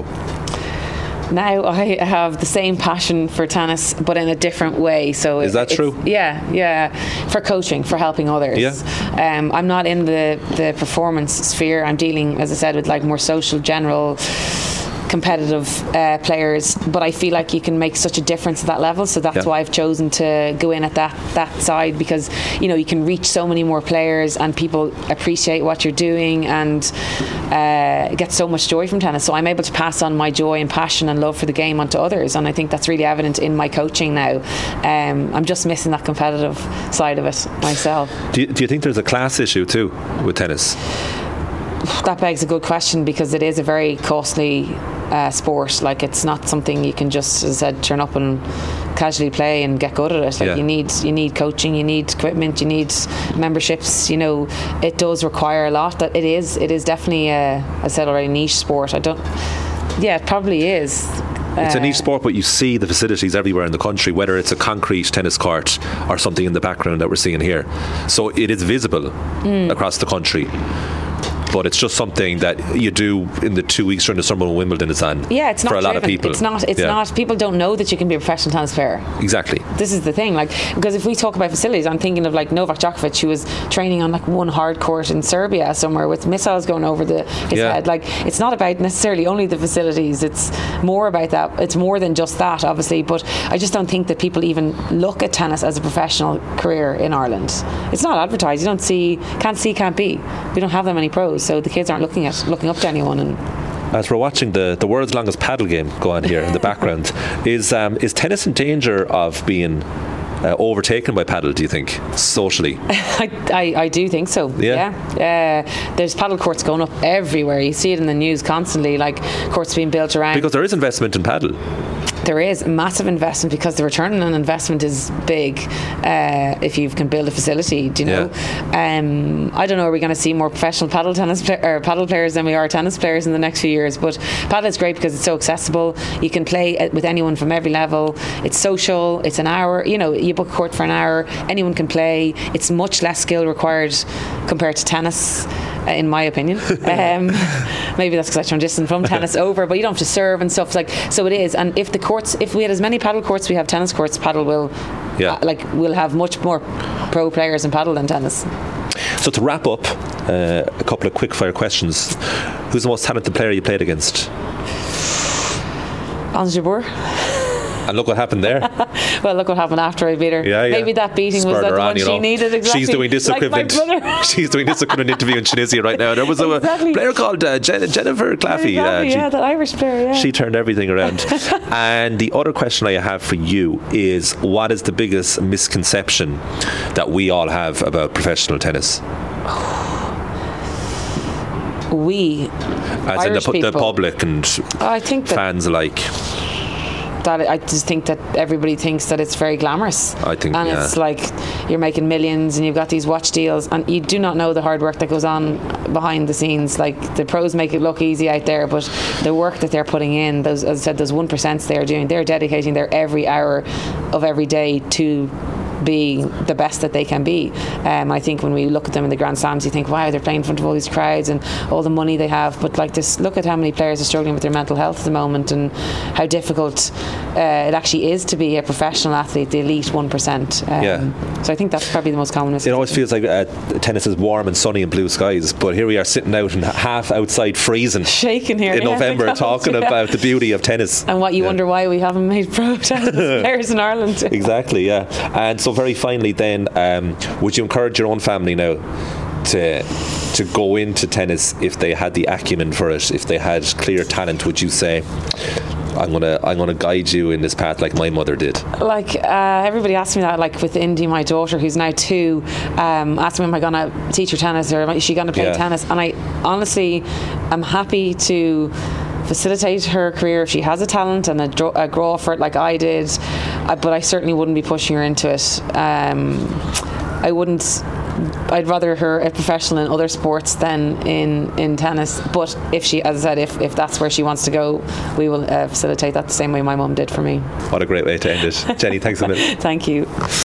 Now I have the same passion for tennis, but in a different way. So is that true? Yeah, yeah. For coaching, for helping others. Yeah. Um, I'm not in the the performance sphere. I'm dealing, as I said, with like more social, general, competitive uh, players, but I feel like you can make such a difference at that level, so that's yeah. why I've chosen to go in at that that side, because you know you can reach so many more players and people appreciate what you're doing and uh, get so much joy from tennis. So I'm able to pass on my joy and passion and love for the game onto others, and I think that's really evident in my coaching now. um, I'm just missing that competitive side of it myself. Do you, do you think there's a class issue too with tennis? That begs a good question, because it is a very costly uh, sport. Like, it's not something you can just, as I said, turn up and casually play and get good at it. Like, yeah. you need you need coaching, you need equipment, you need memberships. You know, it does require a lot. That it is it is definitely a, as I said already, niche sport. I don't. Yeah, it probably is. It's a niche sport, but you see the facilities everywhere in the country, whether it's a concrete tennis court or something in the background that we're seeing here. So it is visible mm. across the country. But it's just something that you do in the two weeks during the summer when Wimbledon is on. Yeah, it's not for a driven. lot of people. It's not. It's yeah. not. People don't know that you can be a professional tennis player. Exactly. This is the thing. Like, because if we talk about facilities, I'm thinking of like Novak Djokovic, who was training on like one hard court in Serbia somewhere with missiles going over the his yeah. head. Like, it's not about necessarily only the facilities. It's more about that. It's more than just that, obviously. But I just don't think that people even look at tennis as a professional career in Ireland. It's not advertised. You don't see, can't see, can't be. We don't have that many pros, so the kids aren't looking at looking up to anyone. And as we're watching the, the world's longest paddle game go on here in the background, is um, is tennis in danger of being uh, overtaken by paddle, do you think, socially? I, I, I do think so. Yeah. yeah. Uh, there's paddle courts going up everywhere. You see it in the news constantly, like courts being built around. Because there is investment in paddle. There is massive investment, because the return on investment is big uh, if you can build a facility, do you know? Yeah. Um, I don't know, are we going to see more professional paddle tennis play- or paddle players than we are tennis players in the next few years? But paddle is great because it's so accessible. You can play with anyone from every level. It's social. It's an hour. You know, you book a court for an hour. Anyone can play. It's much less skill required compared to tennis, in my opinion. um, maybe that's because I transitioned from tennis over, but you don't have to serve and stuff. Like, so it is. And if the courts, if we had as many paddle courts we have tennis courts, paddle will, yeah. uh, like, we'll have much more pro players in paddle than tennis. So to wrap up, uh, a couple of quick fire questions. Who's the most talented player you played against? Ons Jabeur. And look what happened there. Well, look what happened after I beat her. Yeah, yeah. Maybe that beating Spurred was that the on, one you she know. needed. Exactly. She's doing this like equivalent. She's doing this equivalent interview in Tunisia right now. There was a exactly. player called uh, Jen- Jennifer Claffey. Exactly, uh, she, yeah, that Irish player. Yeah. She turned everything around. And the other question I have for you is, what is the biggest misconception that we all have about professional tennis? We, as Irish in the, people, the public and I think that fans alike. that I just think that everybody thinks that it's very glamorous. I think, and yeah. it's like you're making millions and you've got these watch deals, and you do not know the hard work that goes on behind the scenes. Like the pros make it look easy out there, but the work that they're putting in, those, as I said, those one percent they are doing, they're dedicating their every hour of every day to be the best that they can be. Um, I think when we look at them in the Grand Slams, you think, wow, they're playing in front of all these crowds and all the money they have. But like this, look at how many players are struggling with their mental health at the moment, and how difficult uh, it actually is to be a professional athlete, the elite one percent. Um, yeah. So I think that's probably the most common. It always feels like uh, tennis is warm and sunny and blue skies, but here we are sitting out and half outside freezing, shaking here in yeah, November, because, talking yeah. about the beauty of tennis. And what you yeah. wonder why we haven't made pro tennis players in Ireland. Exactly, yeah. And so very finally then, um, would you encourage your own family now to to go into tennis if they had the acumen for it, if they had clear talent? Would you say, I'm gonna I'm gonna guide you in this path like my mother did? Like uh, everybody asks me that, like with Indy, my daughter, who's now two, um, asked me, am I gonna teach her tennis, or is she gonna play yeah. tennis? And I honestly am happy to facilitate her career if she has a talent and a, draw, a grow for it like I did, uh, but I certainly wouldn't be pushing her into it. um, I wouldn't I'd rather her a professional in other sports than in, in tennis. But if she, as I said, if, if that's where she wants to go, we will uh, facilitate that the same way my mum did for me. What a great way to end it. Jenny, thanks a minute. Thank you.